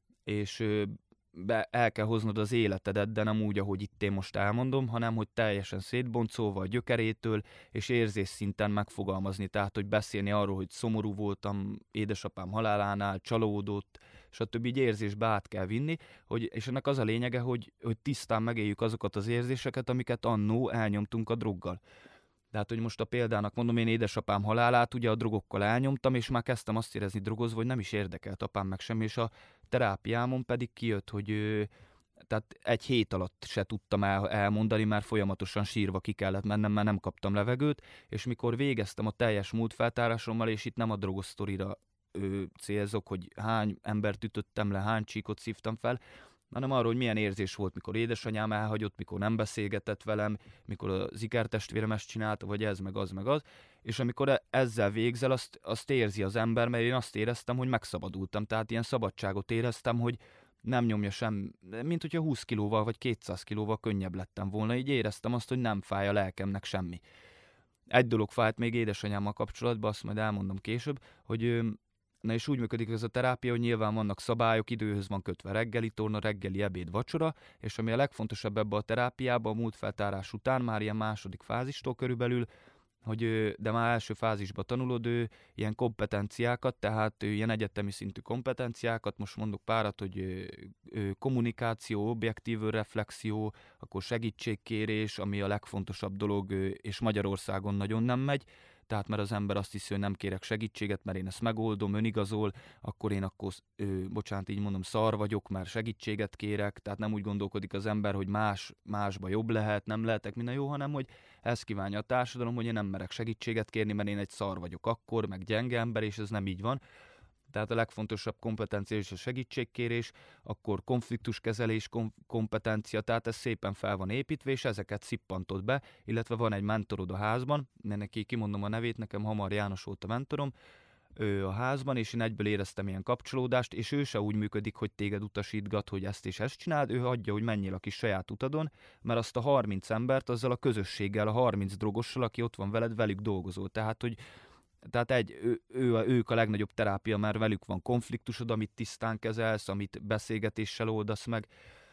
és ő, be, el kell hoznod az életedet, de nem úgy, ahogy itt én most elmondom, hanem hogy teljesen szétboncolva a gyökerétől, és érzésszinten megfogalmazni, tehát hogy beszélni arról, hogy szomorú voltam édesapám halálánál, csalódott, stb. Így érzésbe át kell vinni, hogy, és ennek az a lényege, hogy, hogy tisztán megéljük azokat az érzéseket, amiket annó elnyomtunk a droggal. Tehát, hogy most a példának mondom, én édesapám halálát ugye a drogokkal elnyomtam, és már kezdtem azt érezni drogozva, hogy nem is érdekelt apám meg semmi, és a terápiámon pedig kijött, hogy ő, tehát egy hét alatt se tudtam el, elmondani, mert folyamatosan sírva ki kellett mennem, mert nem kaptam levegőt, és mikor végeztem a teljes múltfeltárásommal, és itt nem a drogosztorira ö, célzok, hogy hány embert ütöttem le, hány csíkot szívtam fel, hanem arról, hogy milyen érzés volt, mikor édesanyám elhagyott, mikor nem beszélgetett velem, mikor az ikertestvérem ezt csinálta, vagy ez, meg az, meg az. És amikor ezzel végzel, azt, azt érzi az ember, mert én azt éreztem, hogy megszabadultam. Tehát ilyen szabadságot éreztem, hogy nem nyomja sem, mint hogyha húsz kilóval vagy kétszáz kilóval könnyebb lettem volna. Így éreztem azt, hogy nem fáj a lelkemnek semmi. Egy dolog fájt még édesanyámmal kapcsolatban, azt majd elmondom később, hogy na és úgy működik ez a terápia, hogy nyilván vannak szabályok, időhöz van kötve reggeli torna, reggeli, ebéd, vacsora, és ami a legfontosabb ebbe a terápiában, a múltfeltárás után, már ilyen második fázistól körülbelül, hogy de már első fázisban tanulod ő ilyen kompetenciákat, tehát ő, ilyen egyetemi szintű kompetenciákat, most mondok párat, hogy ő, ő, kommunikáció, objektív reflexió, akkor segítségkérés, ami a legfontosabb dolog, ő, és Magyarországon nagyon nem megy, tehát mert az ember azt hiszi, hogy nem kérek segítséget, mert én ezt megoldom, önigazol, akkor én akkor, ö, bocsánat, így mondom, szar vagyok, mert segítséget kérek, tehát nem úgy gondolkodik az ember, hogy más, másba jobb lehet, nem lehetek minden jó, hanem hogy ezt kívánja a társadalom, hogy én nem merek segítséget kérni, mert én egy szar vagyok akkor, meg gyenge ember, és ez nem így van. Tehát a legfontosabb kompetencia és a segítségkérés, akkor konfliktuskezelés kom- kompetencia, tehát ez szépen fel van építve, és ezeket szippantod be, illetve van egy mentorod a házban, neki kimondom a nevét, nekem Hamar János volt a mentorom, ő a házban, és én egyből éreztem ilyen kapcsolódást, és ő se úgy működik, hogy téged utasítgat, hogy ezt és ezt csináld, ő hagyja, hogy menjél a kis saját utadon, mert azt a harminc embert azzal a közösséggel, a harminc drogossal, aki ott van veled, velük dolgozol. Tehát, hogy Tehát egy, ő, ő, ők a legnagyobb terápia, mert velük van konfliktusod, amit tisztán kezelsz, amit beszélgetéssel oldasz meg.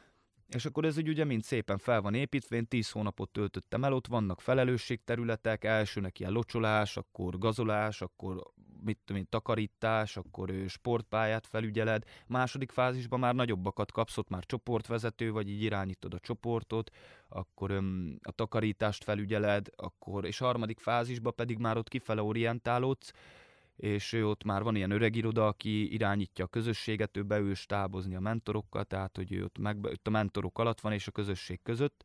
És akkor ez úgy ugye mind szépen fel van építve, én tíz hónapot töltöttem el, ott vannak felelősségterületek, elsőnek ilyen locsolás, akkor gazolás, akkor mit tudom én, takarítás, akkor sportpályát felügyeled. Második fázisban már nagyobbakat kapsz, ott már csoportvezető, vagy így irányítod a csoportot, akkor öm, a takarítást felügyeled, akkor, és harmadik fázisban pedig már ott kifele orientálódsz, és ott már van ilyen öreg iroda, aki irányítja a közösséget, ő beül stábozni a mentorokkal, tehát hogy ő ott, meg, ott a mentorok alatt van és a közösség között,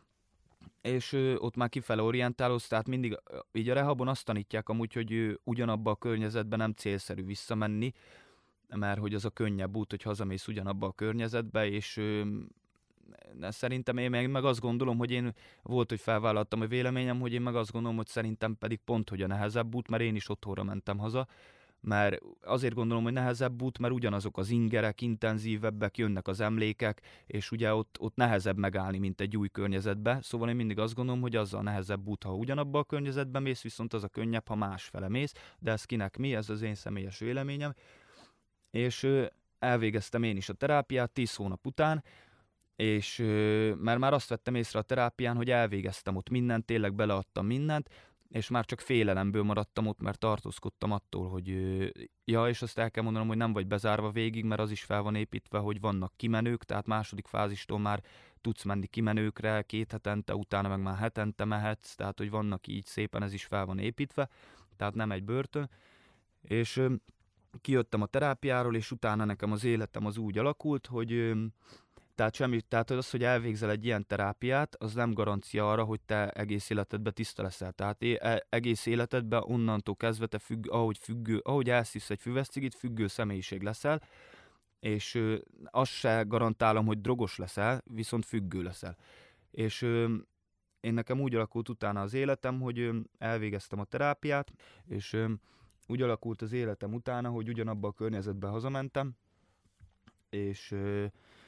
és ő, ott már kifele orientálódsz, tehát mindig így a rehabon azt tanítják amúgy, hogy ő, ugyanabba a környezetben nem célszerű visszamenni, mert hogy az a könnyebb út, hogy hazamész ugyanabba a környezetbe, és ő, szerintem én meg, meg azt gondolom, hogy én volt, hogy felvállaltam a véleményem, hogy én meg azt gondolom, hogy szerintem pedig pont, hogy a nehezebb út, mert én is otthonra mentem haza, mert azért gondolom, hogy nehezebb út, mert ugyanazok az ingerek, intenzívebbek, jönnek az emlékek, és ugye ott, ott nehezebb megállni, mint egy új környezetbe, szóval én mindig azt gondolom, hogy az a nehezebb út, ha ugyanabba a környezetben mész, viszont az a könnyebb, ha másfele mész, de ez kinek mi, ez az én személyes véleményem, és elvégeztem én is a terápiát tíz hónap után, és mert már azt vettem észre a terápián, hogy elvégeztem ott mindent, tényleg beleadtam mindent, és már csak félelemből maradtam ott, mert tartózkodtam attól, hogy ja, és azt el kell mondanom, hogy nem vagy bezárva végig, mert az is fel van építve, hogy vannak kimenők, tehát második fázistól már tudsz menni kimenőkre, két hetente, utána meg már hetente mehetsz, tehát hogy vannak így szépen, ez is fel van építve, tehát nem egy börtön, és kijöttem a terápiáról, és utána nekem az életem az úgy alakult, hogy Tehát, semmi, tehát az, hogy elvégzel egy ilyen terápiát, az nem garancia arra, hogy te egész életedben tiszta leszel. Tehát é- egész életedben onnantól kezdve te függ, ahogy, függő, ahogy elszívsz egy füveszcigit, függő személyiség leszel, és ö, azt se garantálom, hogy drogos leszel, viszont függő leszel. És ö, én nekem úgy alakult utána az életem, hogy ö, elvégeztem a terápiát, és ö, úgy alakult az életem utána, hogy ugyanabba a környezetbe hazamentem, és ö,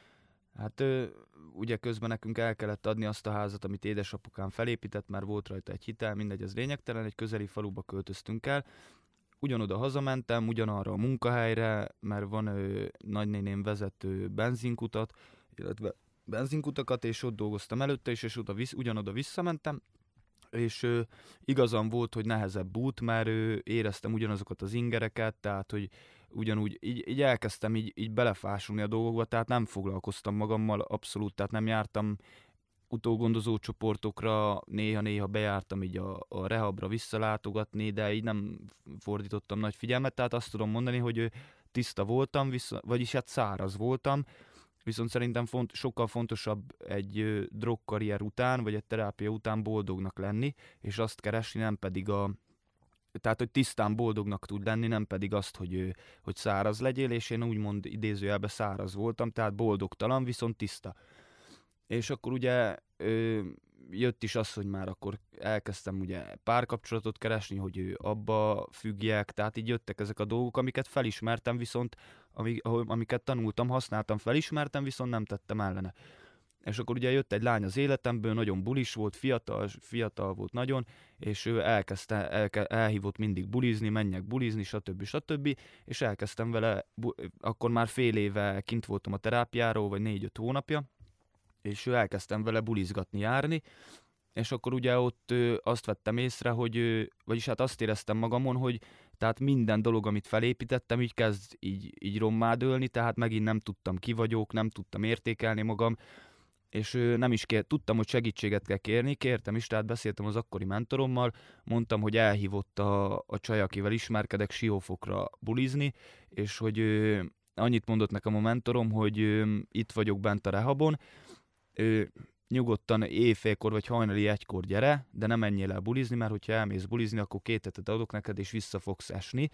Hát ö, ugye közben nekünk el kellett adni azt a házat, amit édesapukám felépített, már volt rajta egy hitel, mindegy, az lényegtelen, egy közeli faluba költöztünk el. Ugyanoda hazamentem, ugyanarra a munkahelyre, mert van ö, nagynéném vezető benzinkutat, illetve benzinkutakat, és ott dolgoztam előtte is, és oda visz, ugyanoda visszamentem, és ö, igazam volt, hogy nehezebb út, mert ö, éreztem ugyanazokat az ingereket, tehát hogy ugyanúgy így, így elkezdtem így, így belefásulni a dolgokba, tehát nem foglalkoztam magammal abszolút, tehát nem jártam utógondozó csoportokra, néha-néha bejártam így a, a rehabra visszalátogatni, de így nem fordítottam nagy figyelmet, tehát azt tudom mondani, hogy ö, tiszta voltam, vissza, vagyis hát száraz voltam, viszont szerintem font, sokkal fontosabb egy ö, drogkarrier után, vagy egy terápia után boldognak lenni, és azt keresni, nem pedig a tehát, hogy tisztán boldognak tud lenni, nem pedig azt, hogy, ö, hogy száraz legyél, és én úgymond idézőjelben száraz voltam, tehát boldogtalan, viszont tiszta. És akkor ugye ö, jött is az, hogy már akkor elkezdtem ugye párkapcsolatot keresni, hogy ő abba függjek, tehát így jöttek ezek a dolgok, amiket felismertem, viszont amik, amiket tanultam, használtam, felismertem, viszont nem tettem ellene. És akkor ugye jött egy lány az életemből, nagyon bulis volt, fiatal, fiatal volt nagyon, és ő elkezdte, elke, elhívott mindig bulizni, menjek bulizni, stb. stb. És elkezdtem vele, bu- akkor már fél éve kint voltam a terápiáról, vagy négy-öt hónapja, és elkezdtem vele bulizgatni, járni, és akkor ugye ott ö, azt vettem észre, hogy, ö, vagyis hát azt éreztem magamon, hogy tehát minden dolog, amit felépítettem, így kezd így, így rommá dőlni, tehát megint nem tudtam, ki vagyok, nem tudtam értékelni magam, és ö, nem is kér, tudtam, hogy segítséget kell kérni, kértem is, tehát beszéltem az akkori mentorommal, mondtam, hogy elhívott a, a csaj, akivel ismerkedek, Siófokra bulizni, és hogy ö, annyit mondott nekem a mentorom, hogy ö, itt vagyok bent a rehabon, ö, nyugodtan éjfélkor vagy hajnali egykor gyere, de nem menjél el bulizni, mert hogyha elmész bulizni, akkor két hetet adok neked, és vissza fogsz esni.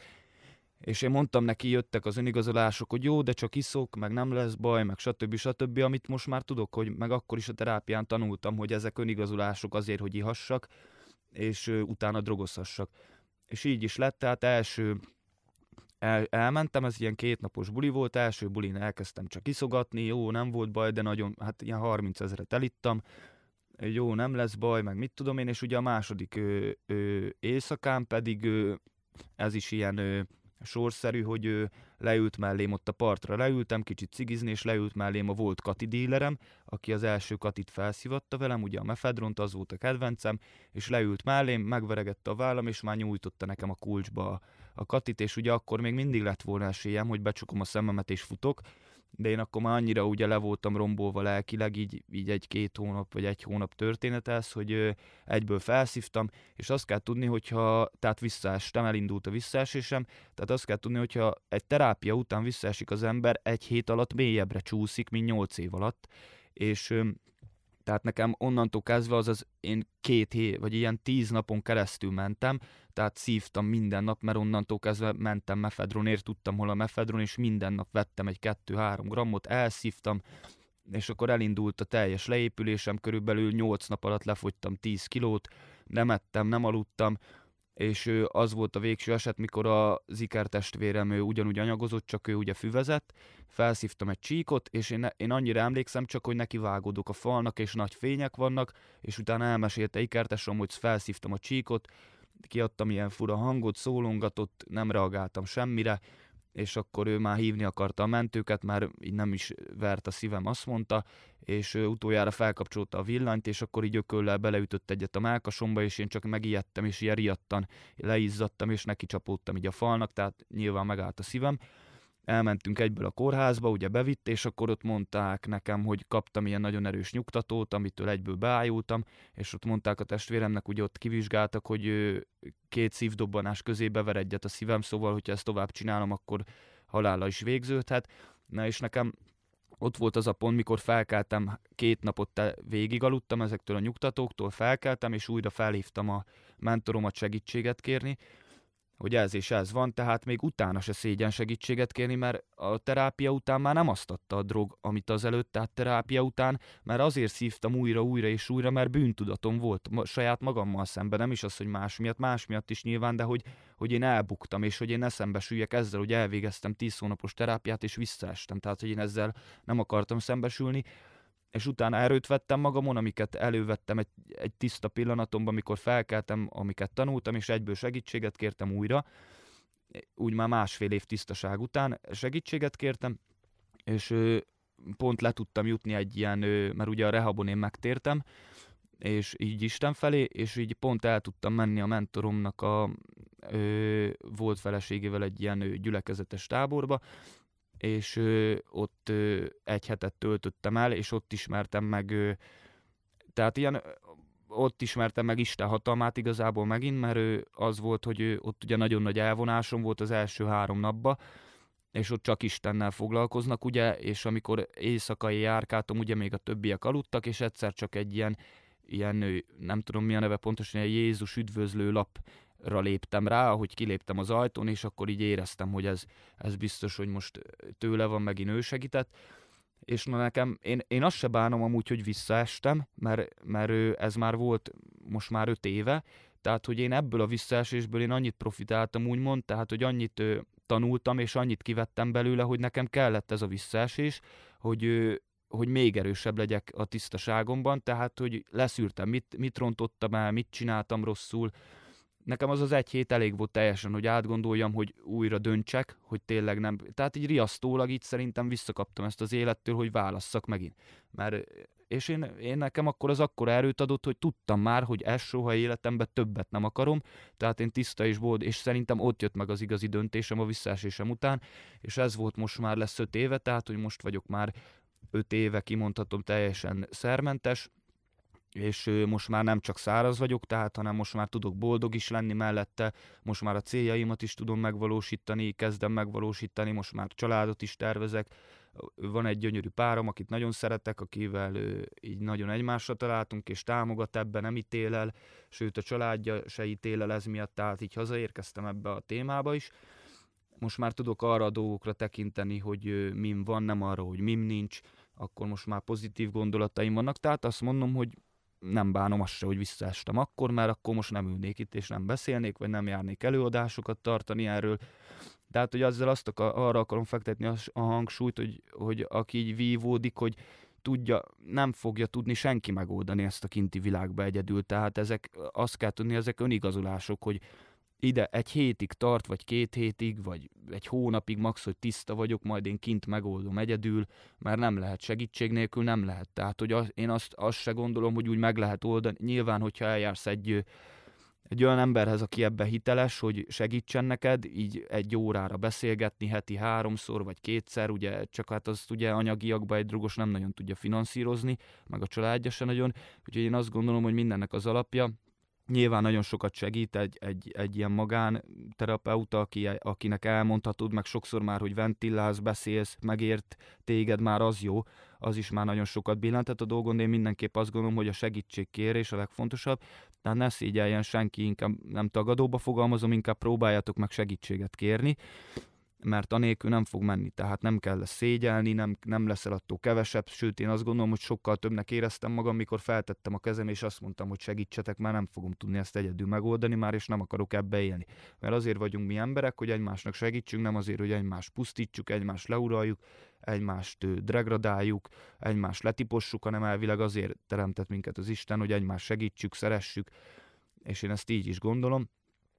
És én mondtam neki, jöttek az önigazolások, hogy jó, de csak iszok, meg nem lesz baj, meg stb. stb., amit most már tudok, hogy meg akkor is a terápián tanultam, hogy ezek önigazolások azért, hogy ihassak, és ö, utána drogozhassak. És így is lett, tehát első el, elmentem, ez ilyen kétnapos buli volt, első bulin elkezdtem csak iszogatni, jó, nem volt baj, de nagyon, hát ilyen harminc ezret elittam, jó, nem lesz baj, meg mit tudom én, és ugye a második ö, ö, éjszakán pedig ö, ez is ilyen ö, sorszerű, hogy ö, leült mellém ott a partra, leültem kicsit cigizni, és leült mellém a volt kati dílerem, aki az első katit felszivatta velem, ugye a mefedront, az volt a kedvencem, és leült mellém, megveregette a vállam, és már nyújtotta nekem a kulcsba a, a katit, és ugye akkor még mindig lett volna esélyem, hogy becsukom a szememet és futok, de én akkor már annyira ugye le voltam rombolva lelkileg, így, így egy-két hónap, vagy egy hónap történet ez, hogy ö, egyből felszívtam, és azt kell tudni, hogyha, tehát visszaestem, elindult a visszaesésem, tehát azt kell tudni, hogyha egy terápia után visszaesik az ember, egy hét alatt mélyebbre csúszik, mint nyolc év alatt, és ö, tehát nekem onnantól kezdve az az én két hét, vagy ilyen tíz napon keresztül mentem, tehát szívtam minden nap, mert onnantól kezdve mentem mefedronért, tudtam hol a mefedron, és minden nap vettem egy kettő-három grammot, elszívtam, és akkor elindult a teljes leépülésem, körülbelül nyolc nap alatt lefogytam tíz kilót, nem ettem, nem aludtam, és az volt a végső eset, mikor az ikertestvérem ő ugyanúgy anyagozott, csak ő ugye füvezett, felszívtam egy csíkot, és én, én annyira emlékszem csak, hogy neki vágódok a falnak, és nagy fények vannak, és utána elmesélte ikertesem, hogy felszívtam a csíkot, kiadtam ilyen fura hangot, szólongatott, nem reagáltam semmire, és akkor ő már hívni akarta a mentőket, már így nem is vert a szívem, azt mondta, és utoljára felkapcsolta a villanyt, és akkor így ököllel beleütött egyet a mellkasomba, és én csak megijedtem, és ilyen riadtan leizzadtam, és neki csapódtam így a falnak, tehát nyilván megállt a szívem. Elmentünk egyből a kórházba, ugye bevitt, és akkor ott mondták nekem, hogy kaptam ilyen nagyon erős nyugtatót, amitől egyből beájultam, és ott mondták a testvéremnek, ugye ott kivizsgáltak, hogy két szívdobbanás közé bever egyet a szívem, szóval, hogyha ezt tovább csinálom, akkor halála is végződhet. Na és nekem ott volt az a pont, mikor felkeltem, két napot végig aludtam ezektől a nyugtatóktól, felkeltem, és újra felhívtam a mentoromat segítséget kérni, hogy ez és ez van, tehát még utána se szégyen segítséget kérni, mert a terápia után már nem azt adta a drog, amit azelőtt, tehát terápia után, mert azért szívtam újra, újra és újra, mert bűntudatom volt ma, saját magammal szemben, nem is az, hogy más miatt, más miatt is nyilván, de hogy, hogy én elbuktam, és hogy én ne szembesüljek ezzel, hogy elvégeztem tíz hónapos terápiát, és visszaestem, tehát hogy én ezzel nem akartam szembesülni, és utána erőt vettem magamon, amiket elővettem egy, egy tiszta pillanatomban, amikor felkeltem, amiket tanultam, és egyből segítséget kértem újra, úgy már másfél év tisztaság után segítséget kértem, és ö, pont le tudtam jutni egy ilyen, ö, mert ugye a rehabon én megtértem, és így Isten felé, és így pont el tudtam menni a mentoromnak a ö, volt feleségével egy ilyen ö, gyülekezetes táborba, és ö, ott ö, egy hetet töltöttem el, és ott ismertem meg, ö, tehát ilyen, ott ismertem meg Isten hatalmát igazából megint, mert ö, az volt, hogy ö, ott ugye nagyon nagy elvonásom volt az első három napban, és ott csak Istennel foglalkoznak, ugye, és amikor éjszakai járkáltam, ugye még a többiek aludtak, és egyszer csak egy ilyen, ilyen nem tudom mi a neve pontosan, egy Jézus üdvözlő lap léptem rá, ahogy kiléptem az ajtón, és akkor így éreztem, hogy ez, ez biztos, hogy most tőle van, megint ő segített. És na nekem, én, én azt se bánom amúgy, hogy visszaestem, mert, mert ez már volt most már öt éve, tehát hogy én ebből a visszaesésből én annyit profitáltam úgymond, tehát hogy annyit ö, tanultam, és annyit kivettem belőle, hogy nekem kellett ez a visszaesés, hogy ö, hogy még erősebb legyek a tisztaságomban, tehát hogy leszűrtem, mit, mit rontottam el, mit csináltam rosszul. Nekem az az egy hét elég volt teljesen, hogy átgondoljam, hogy újra döntsek, hogy tényleg nem. Tehát így riasztólag így szerintem visszakaptam ezt az élettől, hogy válasszak megint. Mert, és én, én nekem akkor az akkora erőt adott, hogy tudtam már, hogy ezt soha életemben többet nem akarom, tehát én tiszta és boldog, és szerintem ott jött meg az igazi döntésem a visszaesésem után, és ez volt most már lesz öt éve, tehát hogy most vagyok már öt éve, kimondhatom, teljesen szermentes, és most már nem csak száraz vagyok, tehát, hanem most már tudok boldog is lenni mellette, most már a céljaimat is tudom megvalósítani, kezdem megvalósítani, most már családot is tervezek, van egy gyönyörű párom, akit nagyon szeretek, akivel így nagyon egymásra találtunk, és támogat ebben, nem ítél el, sőt a családja se ítél el ez miatt, tehát így hazaérkeztem ebbe a témába is. Most már tudok arra a dolgokra tekinteni, hogy mim van, nem arra, hogy mim nincs, akkor most már pozitív gondolataim vannak, tehát azt mondom, hogy nem bánom azt se, hogy visszaestem akkor, mert akkor most nem ülnék itt, és nem beszélnék, vagy nem járnék előadásokat tartani erről. Tehát, hogy azzal azt akar, arra akarom fektetni a, a hangsúlyt, hogy, hogy aki így vívódik, hogy tudja, nem fogja tudni senki megoldani ezt a kinti világba egyedül. Tehát ezek, azt kell tudni, ezek önigazolások, hogy ide egy hétig tart, vagy két hétig, vagy egy hónapig max, hogy tiszta vagyok, majd én kint megoldom egyedül, mert nem lehet segítség nélkül, nem lehet. Tehát, hogy az, én azt, azt se gondolom, hogy úgy meg lehet oldani. Nyilván, hogyha eljársz egy, egy olyan emberhez, aki ebben hiteles, hogy segítsen neked, így egy órára beszélgetni heti háromszor vagy kétszer, ugye csak hát azt ugye anyagiakban egy drogos nem nagyon tudja finanszírozni, meg a családja se nagyon, úgyhogy én azt gondolom, hogy mindennek az alapja, nyilván nagyon sokat segít egy, egy, egy ilyen magánterapeuta, aki, akinek elmondhatod, meg sokszor már, hogy ventillálsz, beszélsz, megért téged, már az jó, az is már nagyon sokat billentett a dolgon, de én mindenképp azt gondolom, hogy a segítségkérés a legfontosabb, tehát ne szégyeljen senki, inkább nem tagadóba fogalmazom, inkább próbáljátok meg segítséget kérni, mert anélkül nem fog menni, tehát nem kell szégyelni, nem, nem leszel attól kevesebb, sőt én azt gondolom, hogy sokkal többnek éreztem magam, mikor feltettem a kezem, és azt mondtam, hogy segítsetek, már nem fogom tudni ezt egyedül megoldani már, és nem akarok ebbe élni. Mert azért vagyunk mi emberek, hogy egymásnak segítsünk, nem azért, hogy egymást pusztítsuk, egymást leuraljuk, egymást degradáljuk, egymást letipossuk, hanem elvileg azért teremtett minket az Isten, hogy egymást segítsük, szeressük, és én ezt így is gondolom.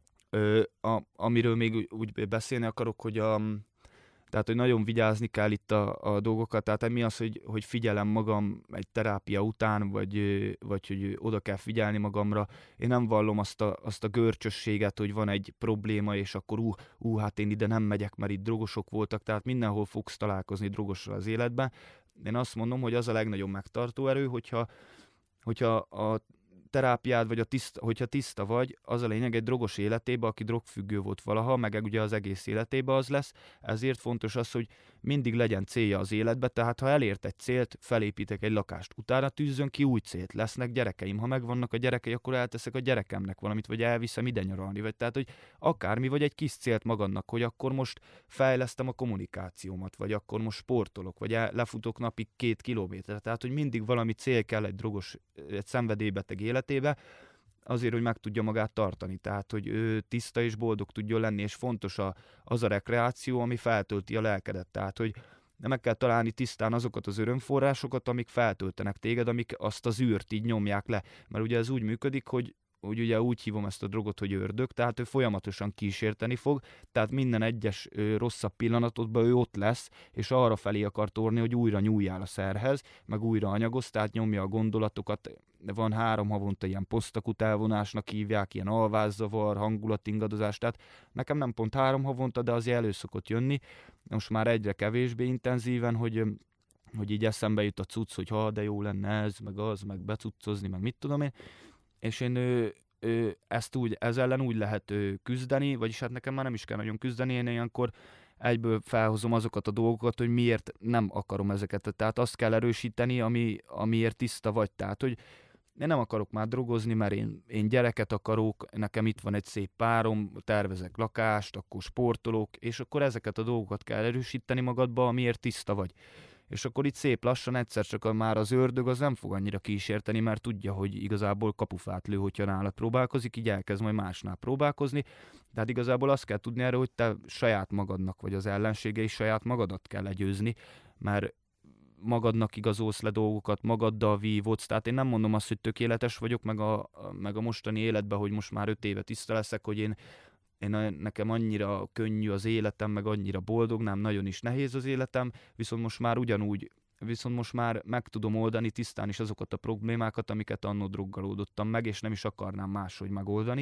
Ö, a, amiről még úgy beszélni akarok, hogy, a, tehát, hogy nagyon vigyázni kell itt a, a dolgokat, tehát mi az, hogy, hogy figyelem magam egy terápia után, vagy, vagy hogy oda kell figyelni magamra. Én nem vallom azt a, azt a görcsösséget, hogy van egy probléma, és akkor ú, ú, hát én ide nem megyek, mert itt drogosok voltak, tehát mindenhol fogsz találkozni drogossal az életben. Én azt mondom, hogy az a legnagyobb megtartó erő, hogyha, hogyha a terápiád, vagy a tiszta, hogyha tiszta vagy, az a lényeg egy drogos életébe, aki drogfüggő volt valaha, meg ugye az egész életébe az lesz, ezért fontos az, hogy mindig legyen célja az életbe, tehát ha elért egy célt, felépítek egy lakást, utána tűzzön ki új célt, lesznek gyerekeim, ha megvannak a gyerekei, akkor elteszek a gyerekemnek valamit, vagy elviszem ide nyaralni, vagy tehát, hogy akármi, vagy egy kis célt magadnak, hogy akkor most fejlesztem a kommunikációmat, vagy akkor most sportolok, vagy el, lefutok napig két kilométerre, tehát, hogy mindig valami cél kell egy drogos, egy szenvedélybeteg életébe, azért, hogy meg tudja magát tartani, tehát, hogy ő tiszta és boldog tudjon lenni, és fontos a, az a rekreáció, ami feltölti a lelkedet, tehát, hogy meg kell találni tisztán azokat az örömforrásokat, amik feltöltenek téged, amik azt az űrt így nyomják le, mert ugye ez úgy működik, hogy úgy ugye úgy hívom ezt a drogot, hogy ördög, tehát ő folyamatosan kísérteni fog, tehát minden egyes ö, rosszabb pillanatodban ő ott lesz, és arra felé akar torni, hogy újra nyúljál a szerhez, meg újra anyagoz, tehát nyomja a gondolatokat, van három havonta ilyen posztakut elvonásnak hívják, ilyen alvászavar, hangulatingadozás, tehát nekem nem pont három havonta, de azért elő szokott jönni, most már egyre kevésbé intenzíven, hogy hogy így eszembe jut a cucc, hogy ha, de jó lenne ez, meg az, meg becuccozni, meg mit tudom én, és én ő, ő, ezt úgy, ez ellen úgy lehet ő, küzdeni, vagyis hát nekem már nem is kell nagyon küzdeni, én ilyenkor egyből felhozom azokat a dolgokat, hogy miért nem akarom ezeket. Tehát azt kell erősíteni, ami, amiért tiszta vagy. Tehát, hogy én nem akarok már drogozni, mert én, én gyereket akarok, nekem itt van egy szép párom, tervezek lakást, akkor sportolok, és akkor ezeket a dolgokat kell erősíteni magadba, amiért tiszta vagy. És akkor itt szép lassan egyszer csak már az ördög az nem fog annyira kísérteni, mert tudja, hogy igazából kapufát lő, hogyha nálad próbálkozik, így elkezd majd másnál próbálkozni. Tehát igazából azt kell tudni erre, hogy te saját magadnak vagy az ellensége, és saját magadat kell legyőzni, mert magadnak igazolsz le dolgokat, magaddal vívódsz, tehát én nem mondom azt, hogy tökéletes vagyok, meg a, meg a mostani életben, hogy most már öt éve tiszta leszek, hogy én Én nekem annyira könnyű az életem, meg annyira boldog, nem nagyon is nehéz az életem, viszont most már ugyanúgy, viszont most már meg tudom oldani tisztán is azokat a problémákat, amiket annó droggal oldottam meg, és nem is akarnám máshogy megoldani,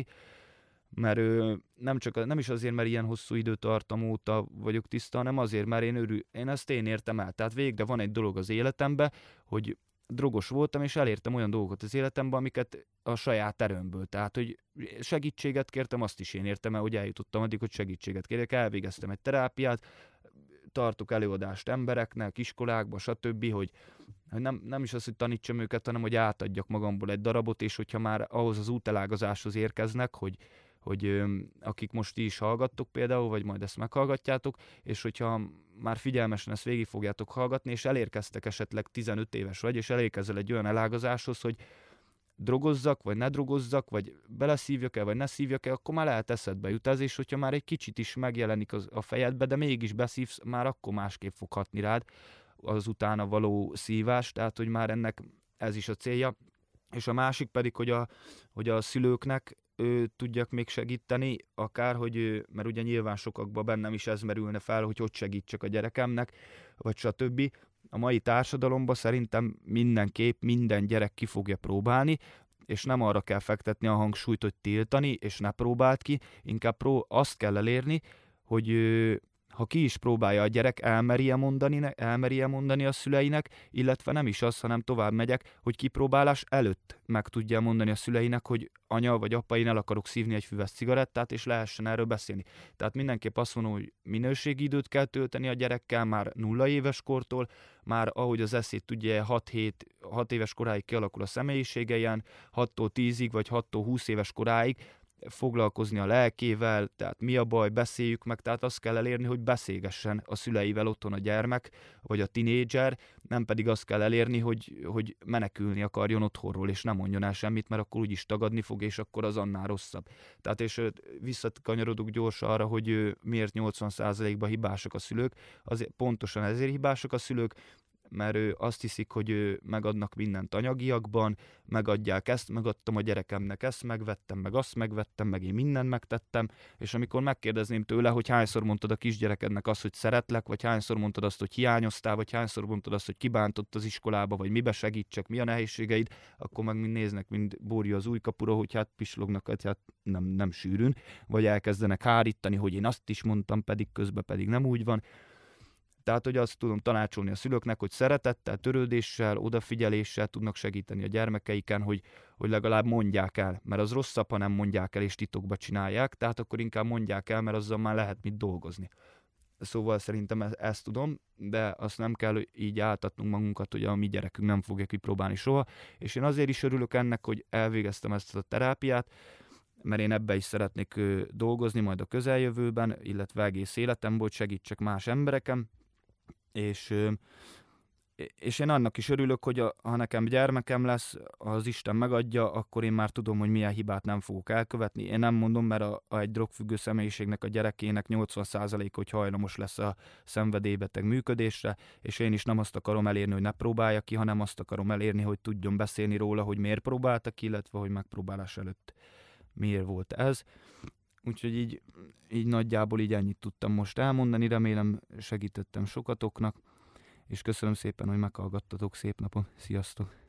mert ő, nem, csak, nem is azért, mert ilyen hosszú időtartam óta vagyok tiszta, hanem azért, mert én, örül, én ezt én értem el. Tehát végre van egy dolog az életemben, hogy drogos voltam, és elértem olyan dolgokat az életemben, amiket a saját erőmből. Tehát, hogy segítséget kértem, azt is én értem el, hogy eljutottam addig, hogy segítséget kérek, elvégeztem egy terápiát, tartok előadást embereknek, iskolákba, stb., hogy nem, nem is az, hogy tanítsam őket, hanem hogy átadjak magamból egy darabot, és hogyha már ahhoz az útelágazáshoz érkeznek, hogy, hogy ö, akik most ti is hallgattok például, vagy majd ezt meghallgatjátok, és hogyha már figyelmesen ezt végig fogjátok hallgatni, és elérkeztek esetleg tizenöt éves vagy, és elérkezel egy olyan elágazáshoz, hogy drogozzak, vagy ne drogozzak, vagy beleszívjak-e, vagy ne szívjak-e, akkor már lehet eszedbe jut ez, és hogyha már egy kicsit is megjelenik az, a fejedbe, de mégis beszívsz, már akkor másképp fog hatni rád az utána való szívás, tehát hogy már ennek ez is a célja. És a másik pedig, hogy a, hogy a szülőknek ő, tudjak még segíteni, akár, hogy ő, mert ugye nyilván sokakban bennem is ez merülne fel, hogy hogy segítsek a gyerekemnek, vagy stb. A mai társadalomban szerintem mindenképp minden gyerek ki fogja próbálni. és nem arra kell fektetni a hangsúlyt, hogy tiltani, és ne próbáld ki, inkább pró- azt kell elérni, hogy ha ki is próbálja a gyerek, elmerje mondani, elmerje mondani a szüleinek, illetve nem is az, hanem tovább megyek, hogy kipróbálás előtt meg tudja mondani a szüleinek, hogy anya vagy apa, én el akarok szívni egy füves cigarettát, és lehessen erről beszélni. Tehát mindenképp azt mondom, hogy minőségi időt kell tölteni a gyerekkel már nulla éves kortól, már ahogy az eszét tudja, hat éves koráig kialakul a személyisége, ilyen hattól tízig vagy hattól húsz éves koráig, foglalkozni a lelkével, tehát mi a baj, beszéljük meg, tehát azt kell elérni, hogy beszélgessen a szüleivel otthon a gyermek, vagy a tinédzser, nem pedig azt kell elérni, hogy, hogy menekülni akarjon otthonról, és nem mondjon el semmit, mert akkor úgyis tagadni fog, és akkor az annál rosszabb. Tehát és visszakanyarodok gyorsan arra, hogy miért nyolcvan százalékban hibásak a szülők, azért, pontosan ezért hibásak a szülők, mert ő azt hiszik, hogy ő megadnak mindent anyagiakban, megadják ezt, megadtam a gyerekemnek ezt, megvettem, meg azt megvettem, meg én mindent megtettem, és amikor megkérdezném tőle, hogy hányszor mondtad a kisgyerekednek azt, hogy szeretlek, vagy hányszor mondtad azt, hogy hiányoztál, vagy hányszor mondtad azt, hogy kibántott az iskolába, vagy mibe segítsek, mi a nehézségeid, akkor meg mind néznek, mind bórja az új kapura, hogy hát pislognak, hogy hát nem, nem sűrűn, vagy elkezdenek hárítani, hogy én azt is mondtam, pedig közben pedig nem úgy van. Tehát, hogy azt tudom tanácsolni a szülőknek, hogy szeretettel, törődéssel, odafigyeléssel tudnak segíteni a gyermekeiken, hogy, hogy legalább mondják el, mert az rosszabb, ha nem mondják el és titokba csinálják, tehát akkor inkább mondják el, mert azzal már lehet mit dolgozni. Szóval szerintem ezt, ezt tudom, de azt nem kell így áltatnunk magunkat, hogy a mi gyerekünk nem fogja kipróbálni soha, és én azért is örülök ennek, hogy elvégeztem ezt a terápiát, mert én ebbe is szeretnék dolgozni majd a közeljövőben, illetve egész életemben, hogy segítsek más embereken, És, és én annak is örülök, hogy a, ha nekem gyermekem lesz, ha az Isten megadja, akkor én már tudom, hogy milyen hibát nem fogok elkövetni. Én nem mondom, mert a, a egy drogfüggő személyiségnek, a gyerekének nyolcvan százalék, hogy hajlamos lesz a szenvedélybeteg működésre, és én is nem azt akarom elérni, hogy ne próbálja ki, hanem azt akarom elérni, hogy tudjon beszélni róla, hogy miért próbálta ki, illetve hogy megpróbálás előtt miért volt ez. Úgyhogy így, így nagyjából így ennyit tudtam most elmondani, remélem segítettem sokatoknak, és köszönöm szépen, hogy meghallgattatok, szép napon, sziasztok!